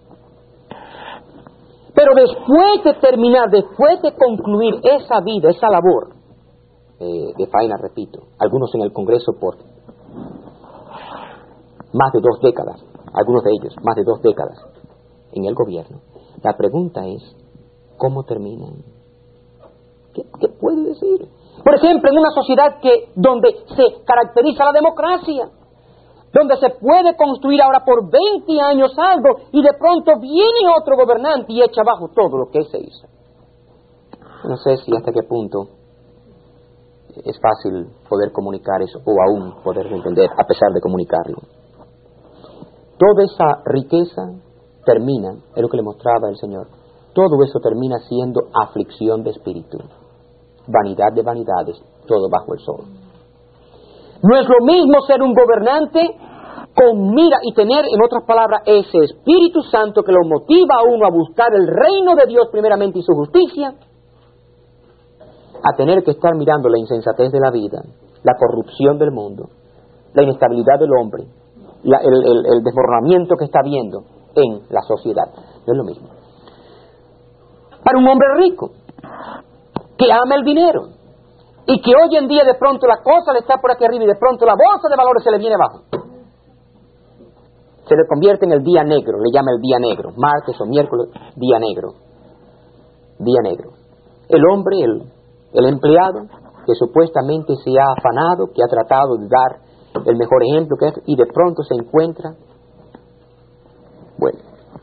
Pero después de terminar, después de concluir esa vida, esa labor eh, de faena, repito, algunos en el Congreso por más de dos décadas, algunos de ellos más de dos décadas en el gobierno, la pregunta es, ¿cómo terminan? ¿Qué, qué puede decir? Por ejemplo, en una sociedad que donde se caracteriza la democracia, donde se puede construir ahora por veinte años algo y de pronto viene otro gobernante y echa abajo todo lo que se hizo. No sé si hasta qué punto es fácil poder comunicar eso o aún poderlo entender a pesar de comunicarlo. Toda esa riqueza termina, es lo que le mostraba el Señor, todo eso termina siendo aflicción de espíritu. Vanidad de vanidades, todo bajo el sol. No es lo mismo ser un gobernante con mira y tener, en otras palabras, ese Espíritu Santo que lo motiva a uno a buscar el reino de Dios primeramente y su justicia, a tener que estar mirando la insensatez de la vida, la corrupción del mundo, la inestabilidad del hombre, la, el, el, el desmoronamiento que está habiendo en la sociedad. No es lo mismo. Para un hombre rico, que ama el dinero, y que hoy en día de pronto la cosa le está por aquí arriba y de pronto la bolsa de valores se le viene abajo, se le convierte en el día negro, le llama el día negro, martes o miércoles, día negro, día negro. El hombre, el, el empleado, que supuestamente se ha afanado, que ha tratado de dar el mejor ejemplo, que es, y de pronto se encuentra, bueno,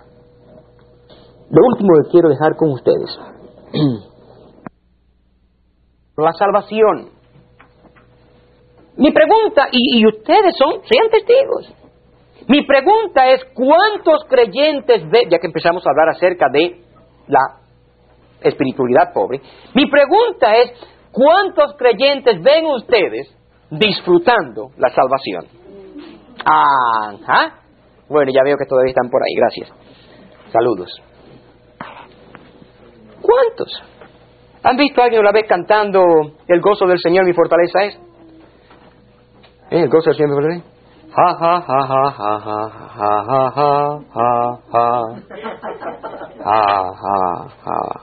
lo último que quiero dejar con ustedes, la salvación. Mi pregunta, y, y ustedes son, sean testigos, mi pregunta es, ¿cuántos creyentes ven, ya que empezamos a hablar acerca de la espiritualidad pobre, mi pregunta es, ¿cuántos creyentes ven ustedes disfrutando la salvación? Ajá. Bueno, ya veo que todavía están por ahí, gracias. Saludos. ¿Cuántos? ¿Han visto a alguien una vez cantando el gozo del Señor mi fortaleza es? ¿Eh? El gozo del Señor mi fortaleza es. Ja, ja, ja, ja, ja, ja, ja, ja, ja, ja, ja, ja, ja.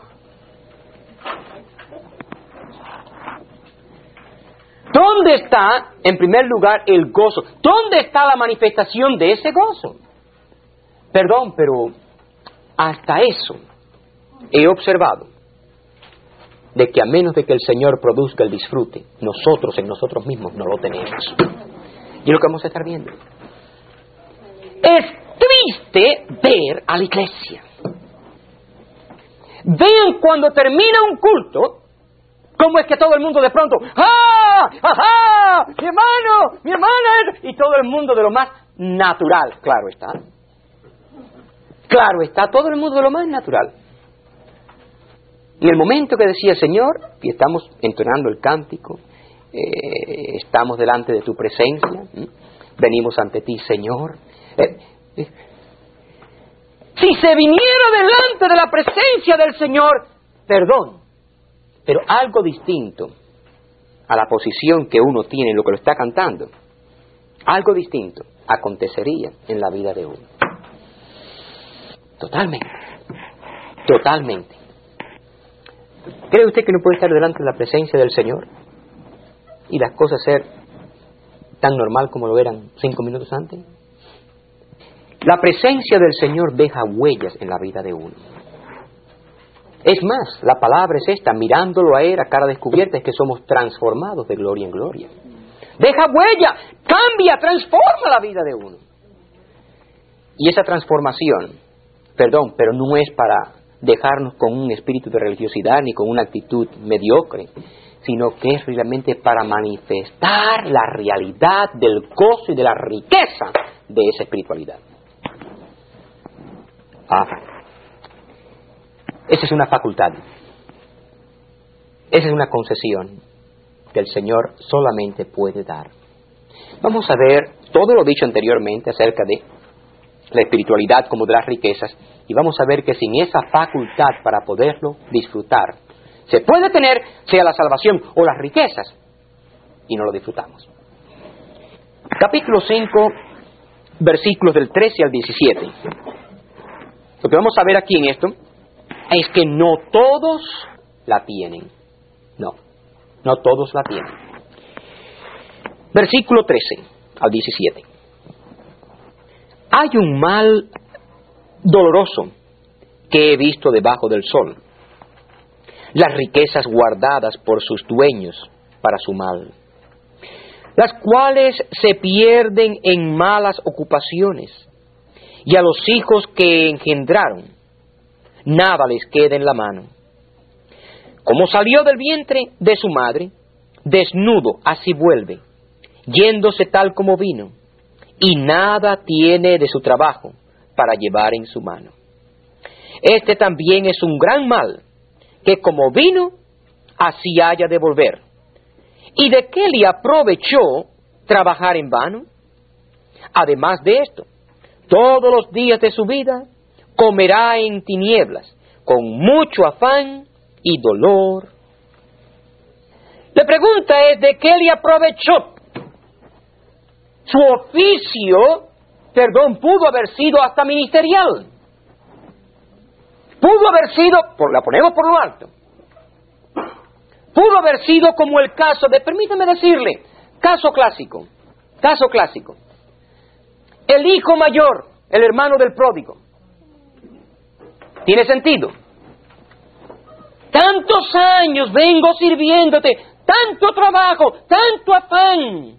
¿Dónde está, en primer lugar, el gozo? ¿Dónde está la manifestación de ese gozo? Perdón, pero hasta eso he observado de que a menos de que el Señor produzca el disfrute, nosotros en nosotros mismos no lo tenemos. Y es lo que vamos a estar viendo. Es triste ver a la iglesia. Vean cuando termina un culto, cómo es que todo el mundo de pronto, ¡ah! ¡Ajá! ¡Mi hermano! ¡Mi hermana! Y todo el mundo de lo más natural, claro está. Claro está, todo el mundo de lo más natural. Y el momento que decía, Señor, y estamos entonando el cántico, eh, estamos delante de tu presencia, ¿m? venimos ante ti, Señor. Eh, eh, si se viniera delante de la presencia del Señor, perdón, pero algo distinto a la posición que uno tiene en lo que lo está cantando, algo distinto acontecería en la vida de uno. Totalmente, totalmente. ¿Cree usted que no puede estar delante de la presencia del Señor y las cosas ser tan normal como lo eran cinco minutos antes? La presencia del Señor deja huellas en la vida de uno. Es más, la palabra es esta, mirándolo a Él a cara descubierta, es que somos transformados de gloria en gloria. Deja huella, cambia, transforma la vida de uno. Y esa transformación, perdón, pero no es para dejarnos con un espíritu de religiosidad ni con una actitud mediocre, sino que es realmente para manifestar la realidad del gozo y de la riqueza de esa espiritualidad. Ah, esa es una facultad, esa es una concesión que el Señor solamente puede dar. Vamos a ver todo lo dicho anteriormente acerca de la espiritualidad como de las riquezas, y vamos a ver que sin esa facultad para poderlo disfrutar, se puede tener, sea la salvación o las riquezas, y no lo disfrutamos. Capítulo cinco, versículos del trece al diecisiete. Lo que vamos a ver aquí en esto es que no todos la tienen. No, no todos la tienen. Versículo trece al diecisiete. Hay un mal doloroso que he visto debajo del sol, las riquezas guardadas por sus dueños para su mal, las cuales se pierden en malas ocupaciones, y a los hijos que engendraron, nada les queda en la mano. Como salió del vientre de su madre, desnudo así vuelve, yéndose tal como vino, y nada tiene de su trabajo para llevar en su mano. Este también es un gran mal, que como vino, así haya de volver. ¿Y de qué le aprovechó trabajar en vano? Además de esto, todos los días de su vida comerá en tinieblas, con mucho afán y dolor. La pregunta es, ¿de qué le aprovechó? Su oficio, perdón, pudo haber sido hasta ministerial. Pudo haber sido, por, la ponemos por lo alto, pudo haber sido como el caso de, permítame decirle, caso clásico, caso clásico. El hijo mayor, el hermano del pródigo. ¿Tiene sentido? Tantos años vengo sirviéndote, tanto trabajo, tanto afán,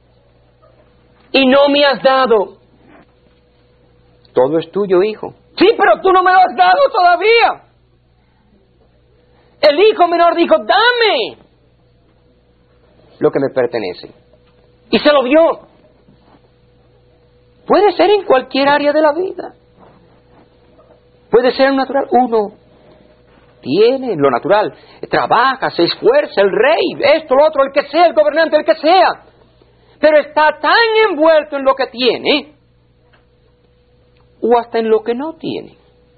y no me has dado. Todo es tuyo, hijo. Sí, pero tú no me lo has dado todavía. El hijo menor dijo, dame lo que me pertenece. Y se lo dio. Puede ser en cualquier área de la vida. Puede ser natural. Uno tiene lo natural. Trabaja, se esfuerza, el rey, esto, lo otro, el que sea, el gobernante, el que sea. Pero está tan envuelto en lo que tiene, o hasta en lo que no tiene.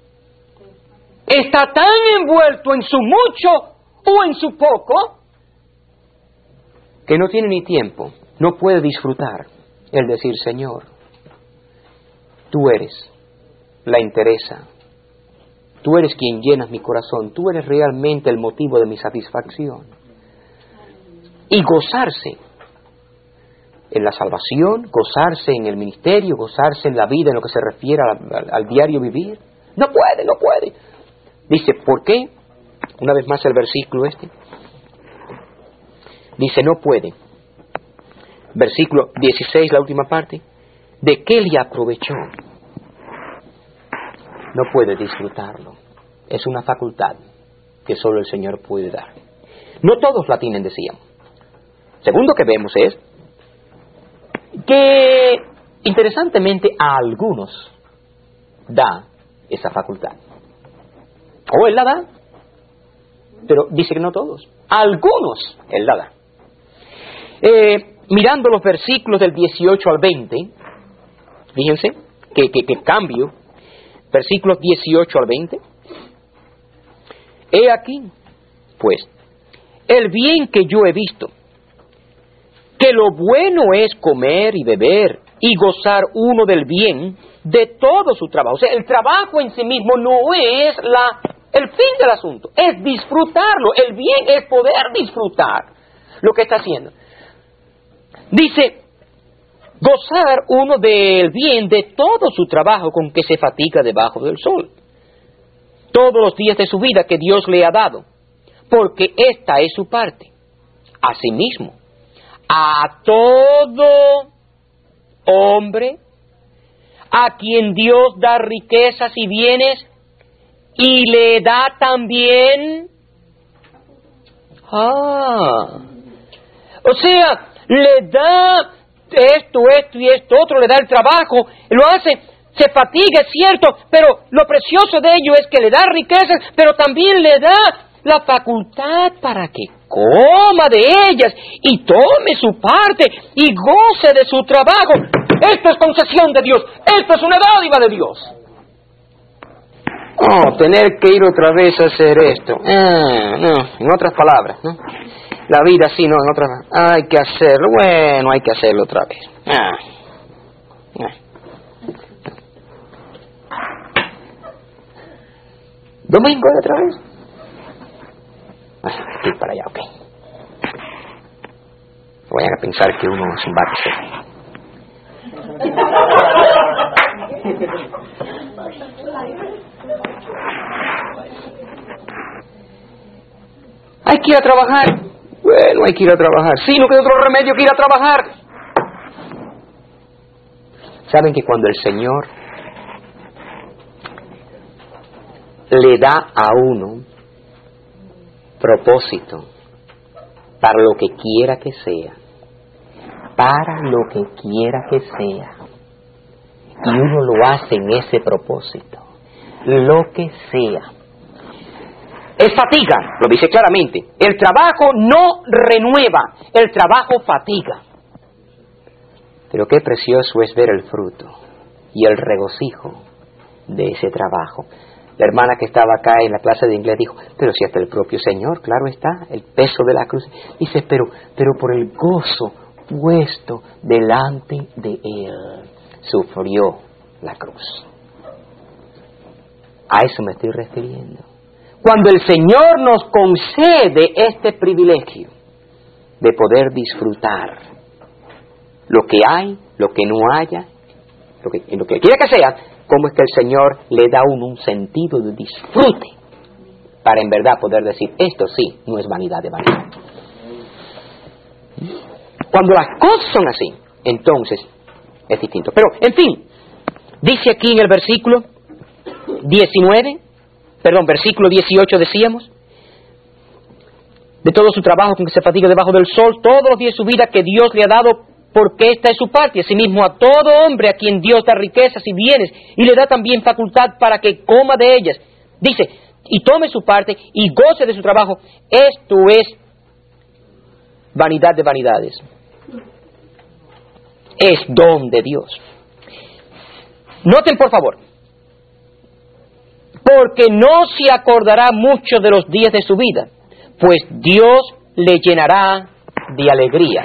Está tan envuelto en su mucho o en su poco, que no tiene ni tiempo, no puede disfrutar el decir, Señor, tú eres la interesa, tú eres quien llenas mi corazón, tú eres realmente el motivo de mi satisfacción. Y gozarse en la salvación, gozarse en el ministerio, gozarse en la vida en lo que se refiere al, al, al diario vivir. No puede, no puede. Dice, ¿por qué? Una vez más el versículo este. Dice, no puede. Versículo dieciséis, la última parte. ¿De qué le aprovechó? No puede disfrutarlo. es una facultad que solo el Señor puede dar. No todos la tienen, decíamos. Segundo que vemos es que, interesantemente, a algunos da esa facultad. O Él la da, pero dice que no todos. A algunos Él la da. Eh, mirando los versículos del dieciocho al veinte, fíjense que, que, que cambio, versículos dieciocho al veinte. He aquí, pues, el bien que yo he visto, que lo bueno es comer y beber y gozar uno del bien de todo su trabajo. O sea, el trabajo en sí mismo no es la, el fin del asunto, es disfrutarlo. El bien es poder disfrutar lo que está haciendo. Dice, gozar uno del bien de todo su trabajo con que se fatiga debajo del sol, todos los días de su vida que Dios le ha dado, porque esta es su parte. Asimismo, a todo hombre a quien Dios da riquezas y bienes y le da también, ah, o sea, le da esto, esto y esto otro, le da el trabajo, lo hace, se fatiga, es cierto, pero lo precioso de ello es que le da riquezas, pero también le da la facultad para que coma de ellas y tome su parte y goce de su trabajo. Esto es concesión de Dios, esto es una dádiva de Dios. Oh, tener que ir otra vez a hacer esto. Ah, no, en otras palabras, ¿no? La vida sí, no, en otras palabras. Hay que hacerlo, bueno, hay que hacerlo otra vez. Ah, ah. ¿Domingo de otra vez? Ah, aquí para allá, ok. Vayan a pensar que uno es un vato. Hay que ir a trabajar. Bueno, hay que ir a trabajar. Sí, no queda otro remedio que ir a trabajar. ¿Saben que cuando el Señor le da a uno propósito para lo que quiera que sea, para lo que quiera que sea, y uno lo hace en ese propósito, lo que sea, es fatiga, lo dice claramente. El trabajo no renueva, el trabajo fatiga. Pero qué precioso es ver el fruto y el regocijo de ese trabajo. La hermana que estaba acá en la clase de inglés dijo, pero si hasta el propio Señor, claro está, el peso de la cruz. Dice, pero, pero por el gozo puesto delante de Él, sufrió la cruz. A eso me estoy refiriendo. Cuando el Señor nos concede este privilegio de poder disfrutar lo que hay, lo que no haya, lo que, lo que quiera que sea, cómo es que el Señor le da a uno un sentido de disfrute para en verdad poder decir, esto sí, no es vanidad de vanidad. Cuando las cosas son así, entonces es distinto. Pero, en fin, dice aquí en el versículo diecinueve, perdón, versículo dieciocho decíamos, de todo su trabajo con que se fatiga debajo del sol, todos los días de su vida que Dios le ha dado, porque esta es su parte, y asimismo a todo hombre a quien Dios da riquezas y bienes, y le da también facultad para que coma de ellas. Dice, y tome su parte, y goce de su trabajo. Esto es vanidad de vanidades. Es don de Dios. Noten, por favor, porque no se acordará mucho de los días de su vida, pues Dios le llenará de alegría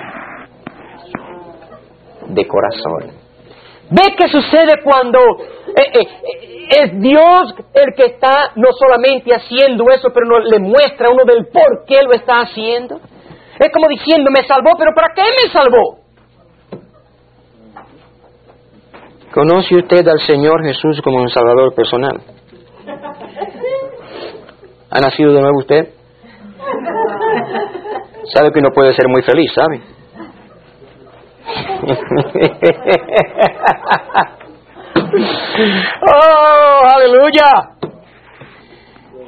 de corazón. ¿Ve qué sucede cuando eh, eh, es Dios el que está no solamente haciendo eso, pero no, le muestra a uno del por qué lo está haciendo? Es como diciendo, me salvó, pero ¿para qué me salvó? ¿Conoce usted al Señor Jesús como un salvador personal? ¿Ha nacido de nuevo usted? Sabe que no puede ser muy feliz, ¿sabe? ¡Oh, aleluya!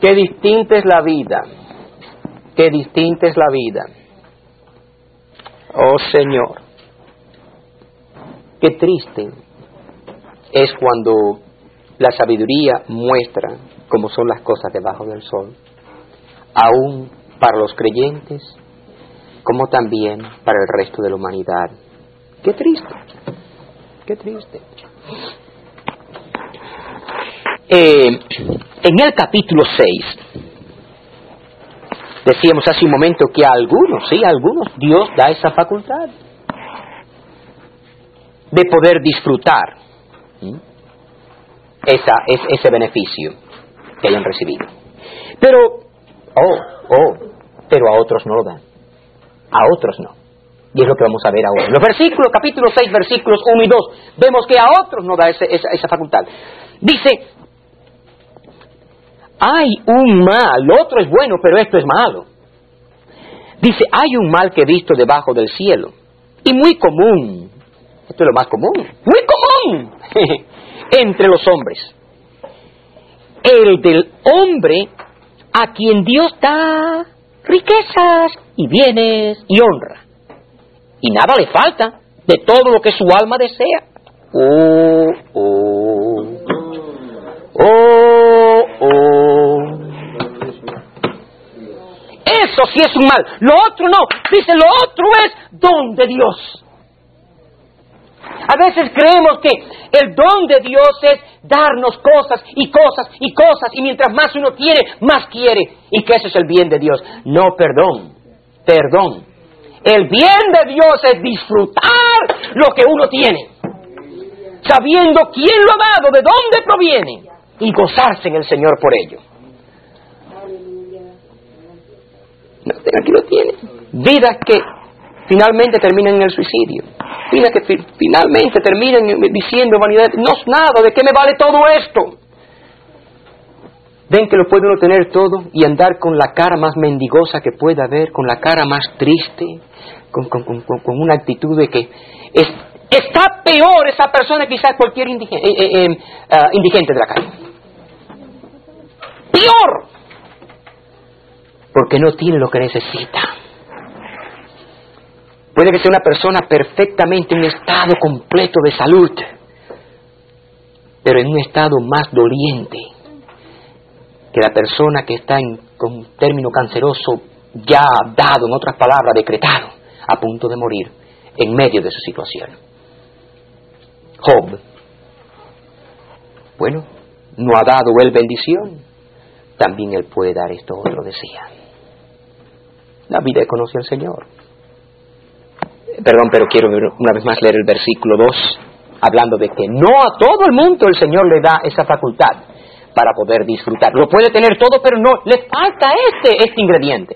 Qué distinta es la vida. Qué distinta es la vida. Oh Señor. Qué triste es cuando la sabiduría muestra cómo son las cosas debajo del sol, aún para los creyentes, como también para el resto de la humanidad. Qué triste, qué triste. Eh, en el capítulo seis, decíamos hace un momento que a algunos, sí, a algunos, Dios da esa facultad de poder disfrutar ¿sí? esa, es, ese beneficio que hayan recibido. Pero, oh, oh, pero a otros no lo dan. A otros no. Y es lo que vamos a ver ahora. En los versículos, capítulo seis, versículos uno y dos, vemos que a otros no da ese, esa, esa facultad. Dice, hay un mal, lo otro es bueno, pero esto es malo. Dice, hay un mal que he visto debajo del cielo, y muy común, esto es lo más común, muy común, entre los hombres. El del hombre a quien Dios da riquezas y bienes y honra, y nada le falta de todo lo que su alma desea. Oh, oh, oh, oh. Eso sí es un mal. Lo otro no. Dice, lo otro es don de Dios. A veces creemos que el don de Dios es darnos cosas y cosas y cosas, y mientras más uno tiene, más quiere, y que eso es el bien de Dios. No, perdón, perdón. El bien de Dios es disfrutar lo que uno tiene, sabiendo quién lo ha dado, de dónde proviene, y gozarse en el Señor por ello. No, aquí lo tiene. Vidas que finalmente terminan en el suicidio. Vidas que fi- finalmente terminan diciendo vanidad. No es nada, ¿de qué me vale todo esto? Ven que lo puede uno tener todo y andar con la cara más mendigosa que pueda haber, con la cara más triste, con, con, con, con una actitud de que es, está peor esa persona quizás cualquier indigente, eh, eh, eh, uh, indigente de la calle. Peor. Porque no tiene lo que necesita. Puede que sea una persona perfectamente en un estado completo de salud, pero en un estado más doliente que la persona que está en, con un término canceroso ya dado, en otras palabras, decretado, a punto de morir en medio de su situación. Job, bueno, no ha dado él bendición, también él puede dar esto, otro decía. David conoce al Señor. Perdón, pero quiero una vez más leer el versículo dos, hablando de que no a todo el mundo el Señor le da esa facultad para poder disfrutar. Lo puede tener todo, pero no, le falta este, este ingrediente.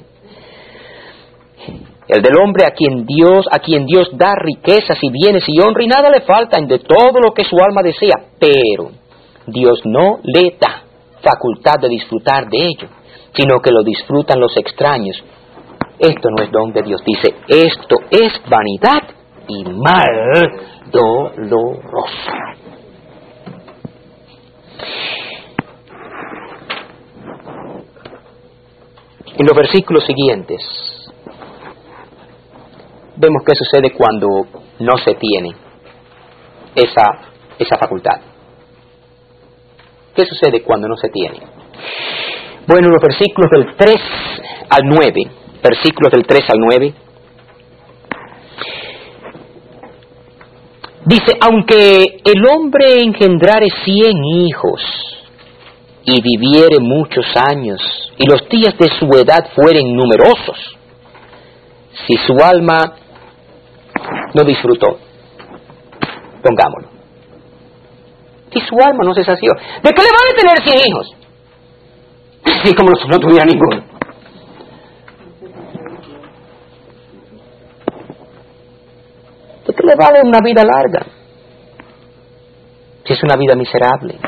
El del hombre a quien Dios, a quien Dios da riquezas y bienes y honra, y nada le falta de todo lo que su alma desea, pero Dios no le da facultad de disfrutar de ello, sino que lo disfrutan los extraños. Esto no es don de Dios. Dice, esto es vanidad y mal doloroso. En los versículos siguientes vemos qué sucede cuando no se tiene esa, esa facultad. ¿Qué sucede cuando no se tiene? Bueno, en los versículos del tres al nueve, versículos del tres al nueve, dice, aunque el hombre engendrare cien hijos y viviere muchos años, y los días de su edad fueren numerosos, si su alma no disfrutó, pongámoslo, si su alma no se sació, ¿de qué le vale tener cien hijos? Así como si no tuviera ninguno. ¿De qué le vale una vida larga si es una vida miserable?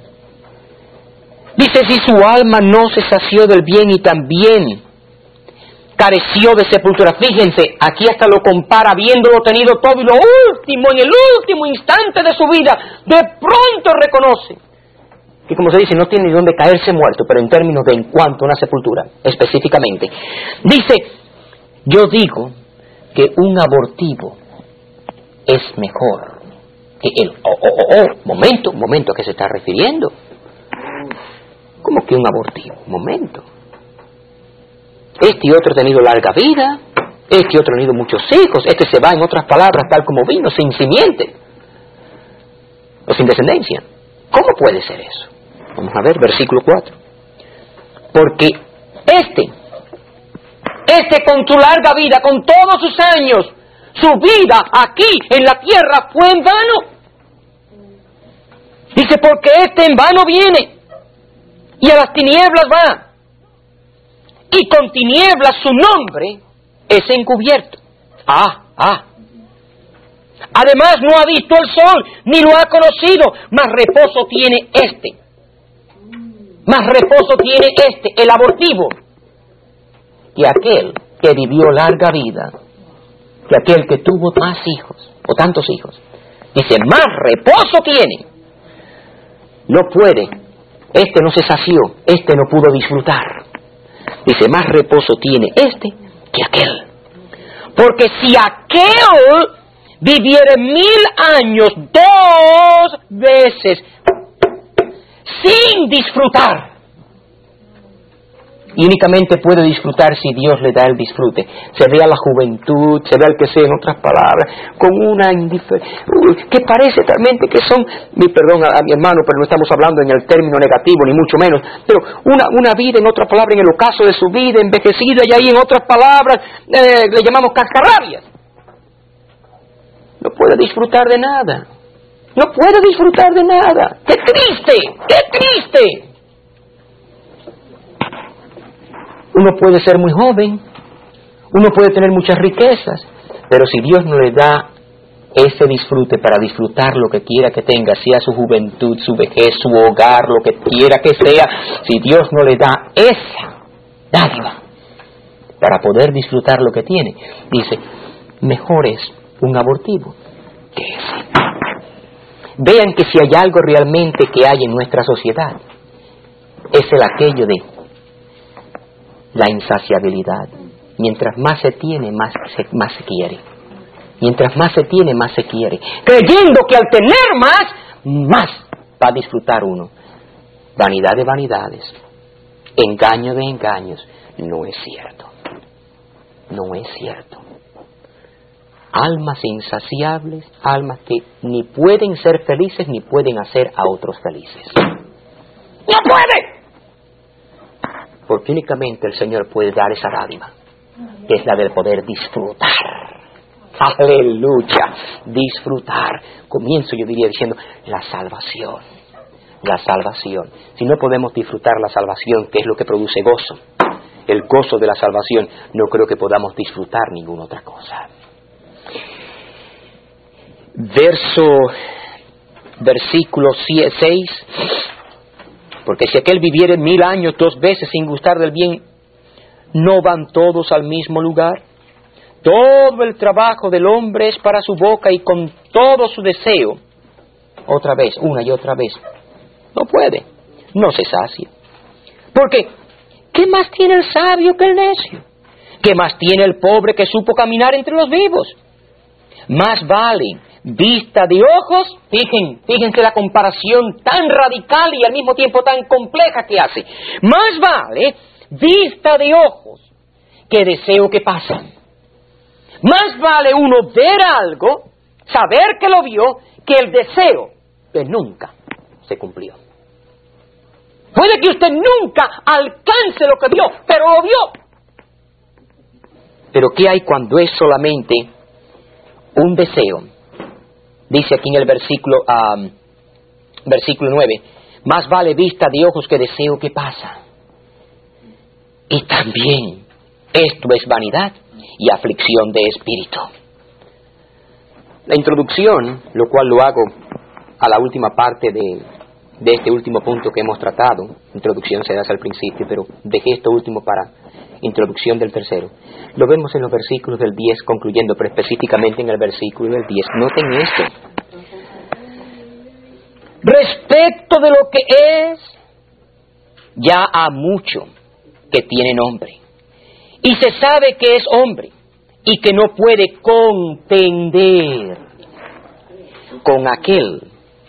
Dice, si su alma no se sació del bien y también careció de sepultura. Fíjense, aquí hasta lo compara, habiéndolo tenido todo, y lo último, en el último instante de su vida, de pronto reconoce que como se dice, no tiene ni dónde caerse muerto, pero en términos de en cuanto a una sepultura, específicamente. Dice, yo digo que un abortivo es mejor que el... Oh, oh, oh, oh, momento, momento, ¿a qué se está refiriendo? ¿Cómo que un abortivo? Momento. Este y otro ha tenido larga vida, este y otro ha tenido muchos hijos, este se va, en otras palabras, tal como vino, sin simiente, o sin descendencia. ¿Cómo puede ser eso? Vamos a ver, versículo cuatro. Porque este, este con su larga vida, con todos sus años, su vida aquí en la tierra fue en vano. Dice, porque este en vano viene y a las tinieblas va. Y con tinieblas su nombre es encubierto. Ah, ah. Además no ha visto el sol, ni lo ha conocido, más reposo tiene este. Más reposo tiene este, el abortivo, que aquel que vivió larga vida, que aquel que tuvo más hijos, o tantos hijos. Dice, más reposo tiene. No puede, este no se sació, este no pudo disfrutar. Dice, más reposo tiene este que aquel. Porque si aquel viviere mil años dos veces sin disfrutar, y únicamente puede disfrutar si Dios le da el disfrute, se ve a la juventud, se ve al que sea, en otras palabras, con una indiferencia, que parece realmente que son, mi perdón a, a mi hermano, pero no estamos hablando en el término negativo, ni mucho menos, pero una, una vida, en otras palabras, en el ocaso de su vida, envejecida, y ahí en otras palabras, eh, le llamamos cascarrabias. No puede disfrutar de nada, no puede disfrutar de nada, ¡qué triste, qué triste! Uno puede ser muy joven, uno puede tener muchas riquezas, pero si Dios no le da ese disfrute para disfrutar lo que quiera que tenga, sea su juventud, su vejez, su hogar, lo que quiera que sea, si Dios no le da esa dádiva para poder disfrutar lo que tiene, dice, mejor es un abortivo que ese. Vean que si hay algo realmente que hay en nuestra sociedad, es el aquello de la insaciabilidad. Mientras más se tiene, más se, más se quiere. Mientras más se tiene, más se quiere. Creyendo que al tener más, más va a disfrutar uno. Vanidad de vanidades. Engaño de engaños. No es cierto. No es cierto. Almas insaciables, almas que ni pueden ser felices ni pueden hacer a otros felices. ¡No puede! Porque únicamente el Señor puede dar esa dádiva, que es la del poder disfrutar. ¡Aleluya! Disfrutar. Comienzo, yo diría, diciendo, la salvación. La salvación. Si no podemos disfrutar la salvación, que es lo que produce gozo, el gozo de la salvación, no creo que podamos disfrutar ninguna otra cosa. Verso, versículo seis. Porque si aquel viviere mil años dos veces sin gustar del bien, ¿no van todos al mismo lugar? Todo el trabajo del hombre es para su boca y con todo su deseo, otra vez, una y otra vez, no puede, no se sacia. Porque, ¿qué más tiene el sabio que el necio? ¿Qué más tiene el pobre que supo caminar entre los vivos? Más vale vista de ojos, fíjense, fíjense la comparación tan radical y al mismo tiempo tan compleja que hace. Más vale vista de ojos que deseo que pasa. Más vale uno ver algo, saber que lo vio, que el deseo que nunca se cumplió. Puede que usted nunca alcance lo que vio, pero lo vio. Pero ¿qué hay cuando es solamente un deseo? Dice aquí en el versículo, um, versículo nueve, más vale vista de ojos que deseo que pasa. Y también esto es vanidad y aflicción de espíritu. La introducción, lo cual lo hago a la última parte de, de este último punto que hemos tratado, introducción se da al principio, pero dejé esto último para introducción del tercero. Lo vemos en los versículos del diez concluyendo, pero específicamente en el versículo del diez. Noten esto. respecto de lo que es, ya ha mucho que tiene nombre. Y se sabe que es hombre y que no puede contender con aquel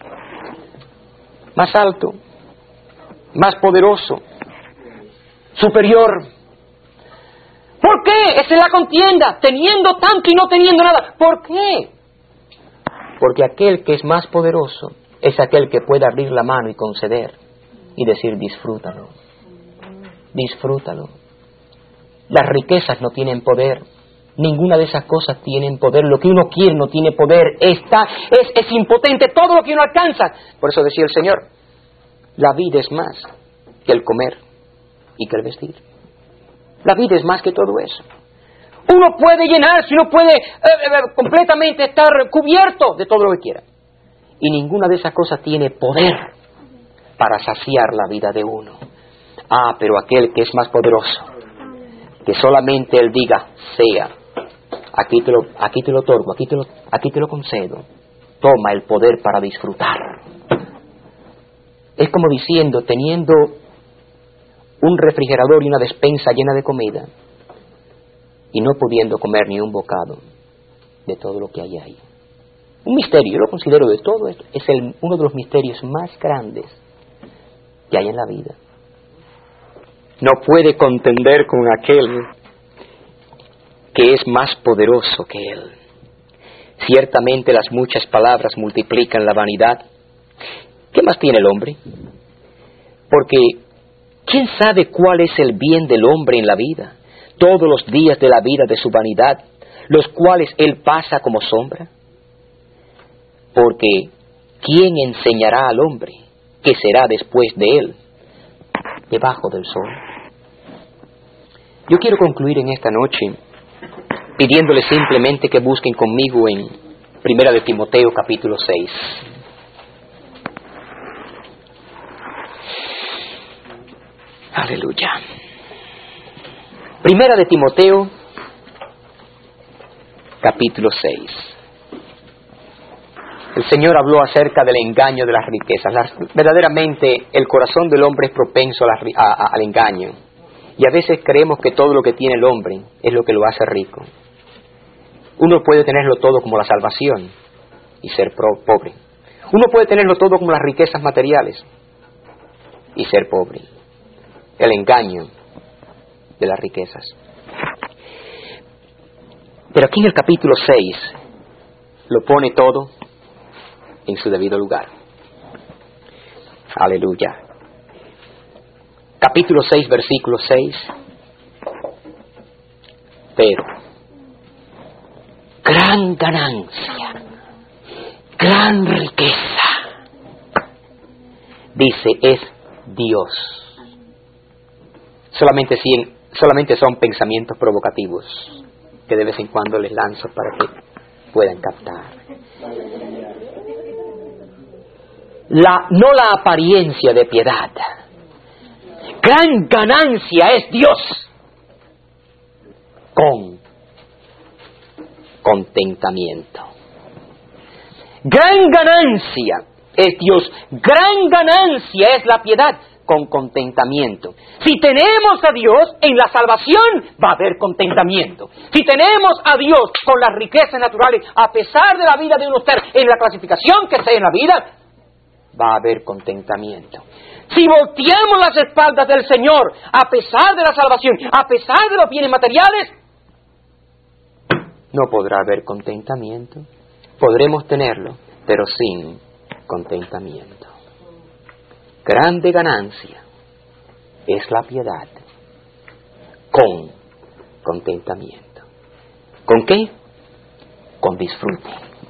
más alto, más poderoso, superior. ¿Por qué? Esa es la contienda, teniendo tanto y no teniendo nada. ¿Por qué? Porque aquel que es más poderoso es aquel que puede abrir la mano y conceder y decir, disfrútalo, disfrútalo. Las riquezas no tienen poder, ninguna de esas cosas tienen poder. Lo que uno quiere no tiene poder, está, es, es impotente todo lo que uno alcanza. Por eso decía el Señor, la vida es más que el comer y que el vestir. La vida es más que todo eso. Uno puede llenarse, uno puede eh, eh, completamente estar cubierto de todo lo que quiera. Y ninguna de esas cosas tiene poder para saciar la vida de uno. Ah, pero aquel que es más poderoso, que solamente Él diga, sea, aquí te lo, aquí te lo otorgo, aquí te lo, aquí te lo concedo, toma el poder para disfrutar. Es como diciendo, teniendo un refrigerador y una despensa llena de comida, y no pudiendo comer ni un bocado de todo lo que hay ahí. Un misterio, yo lo considero de todo esto, es el, uno de los misterios más grandes que hay en la vida. No puede contender con aquel que es más poderoso que él. Ciertamente las muchas palabras multiplican la vanidad. ¿Qué más tiene el hombre? Porque ¿quién sabe cuál es el bien del hombre en la vida? Todos los días de la vida de su vanidad, los cuales él pasa como sombra. Porque ¿quién enseñará al hombre qué será después de él debajo del sol? Yo quiero concluir en esta noche pidiéndoles simplemente que busquen conmigo en Primera de Timoteo capítulo seis. Aleluya. Primera de Timoteo capítulo seis. El Señor habló acerca del engaño de las riquezas. Las, verdaderamente el corazón del hombre es propenso a la, a, a, al engaño. Y a veces creemos que todo lo que tiene el hombre es lo que lo hace rico. Uno puede tenerlo todo como la salvación y ser pro, pobre. Uno puede tenerlo todo como las riquezas materiales y ser pobre. El engaño de las riquezas. Pero aquí en el capítulo seis lo pone todo en su debido lugar. Aleluya. Capítulo seis, versículo seis. Pero gran ganancia, gran riqueza, dice, es Dios. Solamente, si, solamente son pensamientos provocativos que de vez en cuando les lanzo para que puedan captar. La, no la apariencia de piedad. Gran ganancia es Dios con contentamiento. Gran ganancia es Dios, gran ganancia es la piedad con contentamiento. Si tenemos a Dios en la salvación, va a haber contentamiento. Si tenemos a Dios con las riquezas naturales, a pesar de la vida de un usted, en la clasificación que esté en la vida, va a haber contentamiento. Si volteamos las espaldas del Señor, a pesar de la salvación, a pesar de los bienes materiales, no podrá haber contentamiento. Podremos tenerlo, pero sin contentamiento. Grande ganancia es la piedad con contentamiento. ¿Con qué? Con disfrute.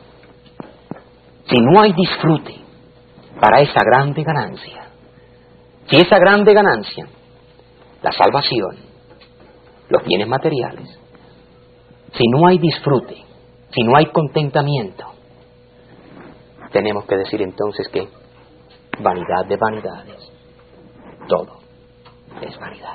Si no hay disfrute para esa grande ganancia, si esa grande ganancia, la salvación, los bienes materiales, si no hay disfrute, si no hay contentamiento, tenemos que decir entonces que vanidad de vanidades, todo es vanidad.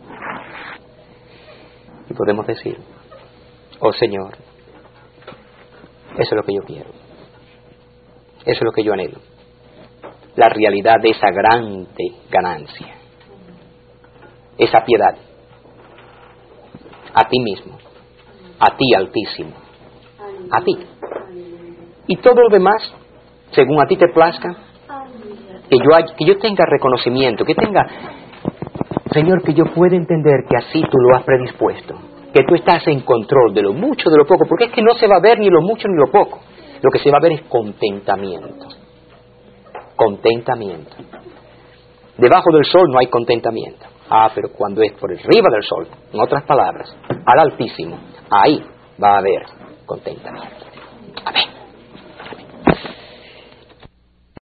Y podemos decir, oh Señor, eso es lo que yo quiero, eso es lo que yo anhelo, la realidad de esa grande ganancia, esa piedad, a ti mismo, a ti Altísimo, a ti. Y todo lo demás, según a ti te plazca, que yo, hay, que yo tenga reconocimiento, que tenga, Señor, que yo pueda entender que así tú lo has predispuesto, que tú estás en control de lo mucho, de lo poco, porque es que no se va a ver ni lo mucho ni lo poco, lo que se va a ver es contentamiento, contentamiento. Debajo del sol no hay contentamiento, ah, pero cuando es por arriba del sol, en otras palabras, al Altísimo, ahí va a haber contentamiento. Amén.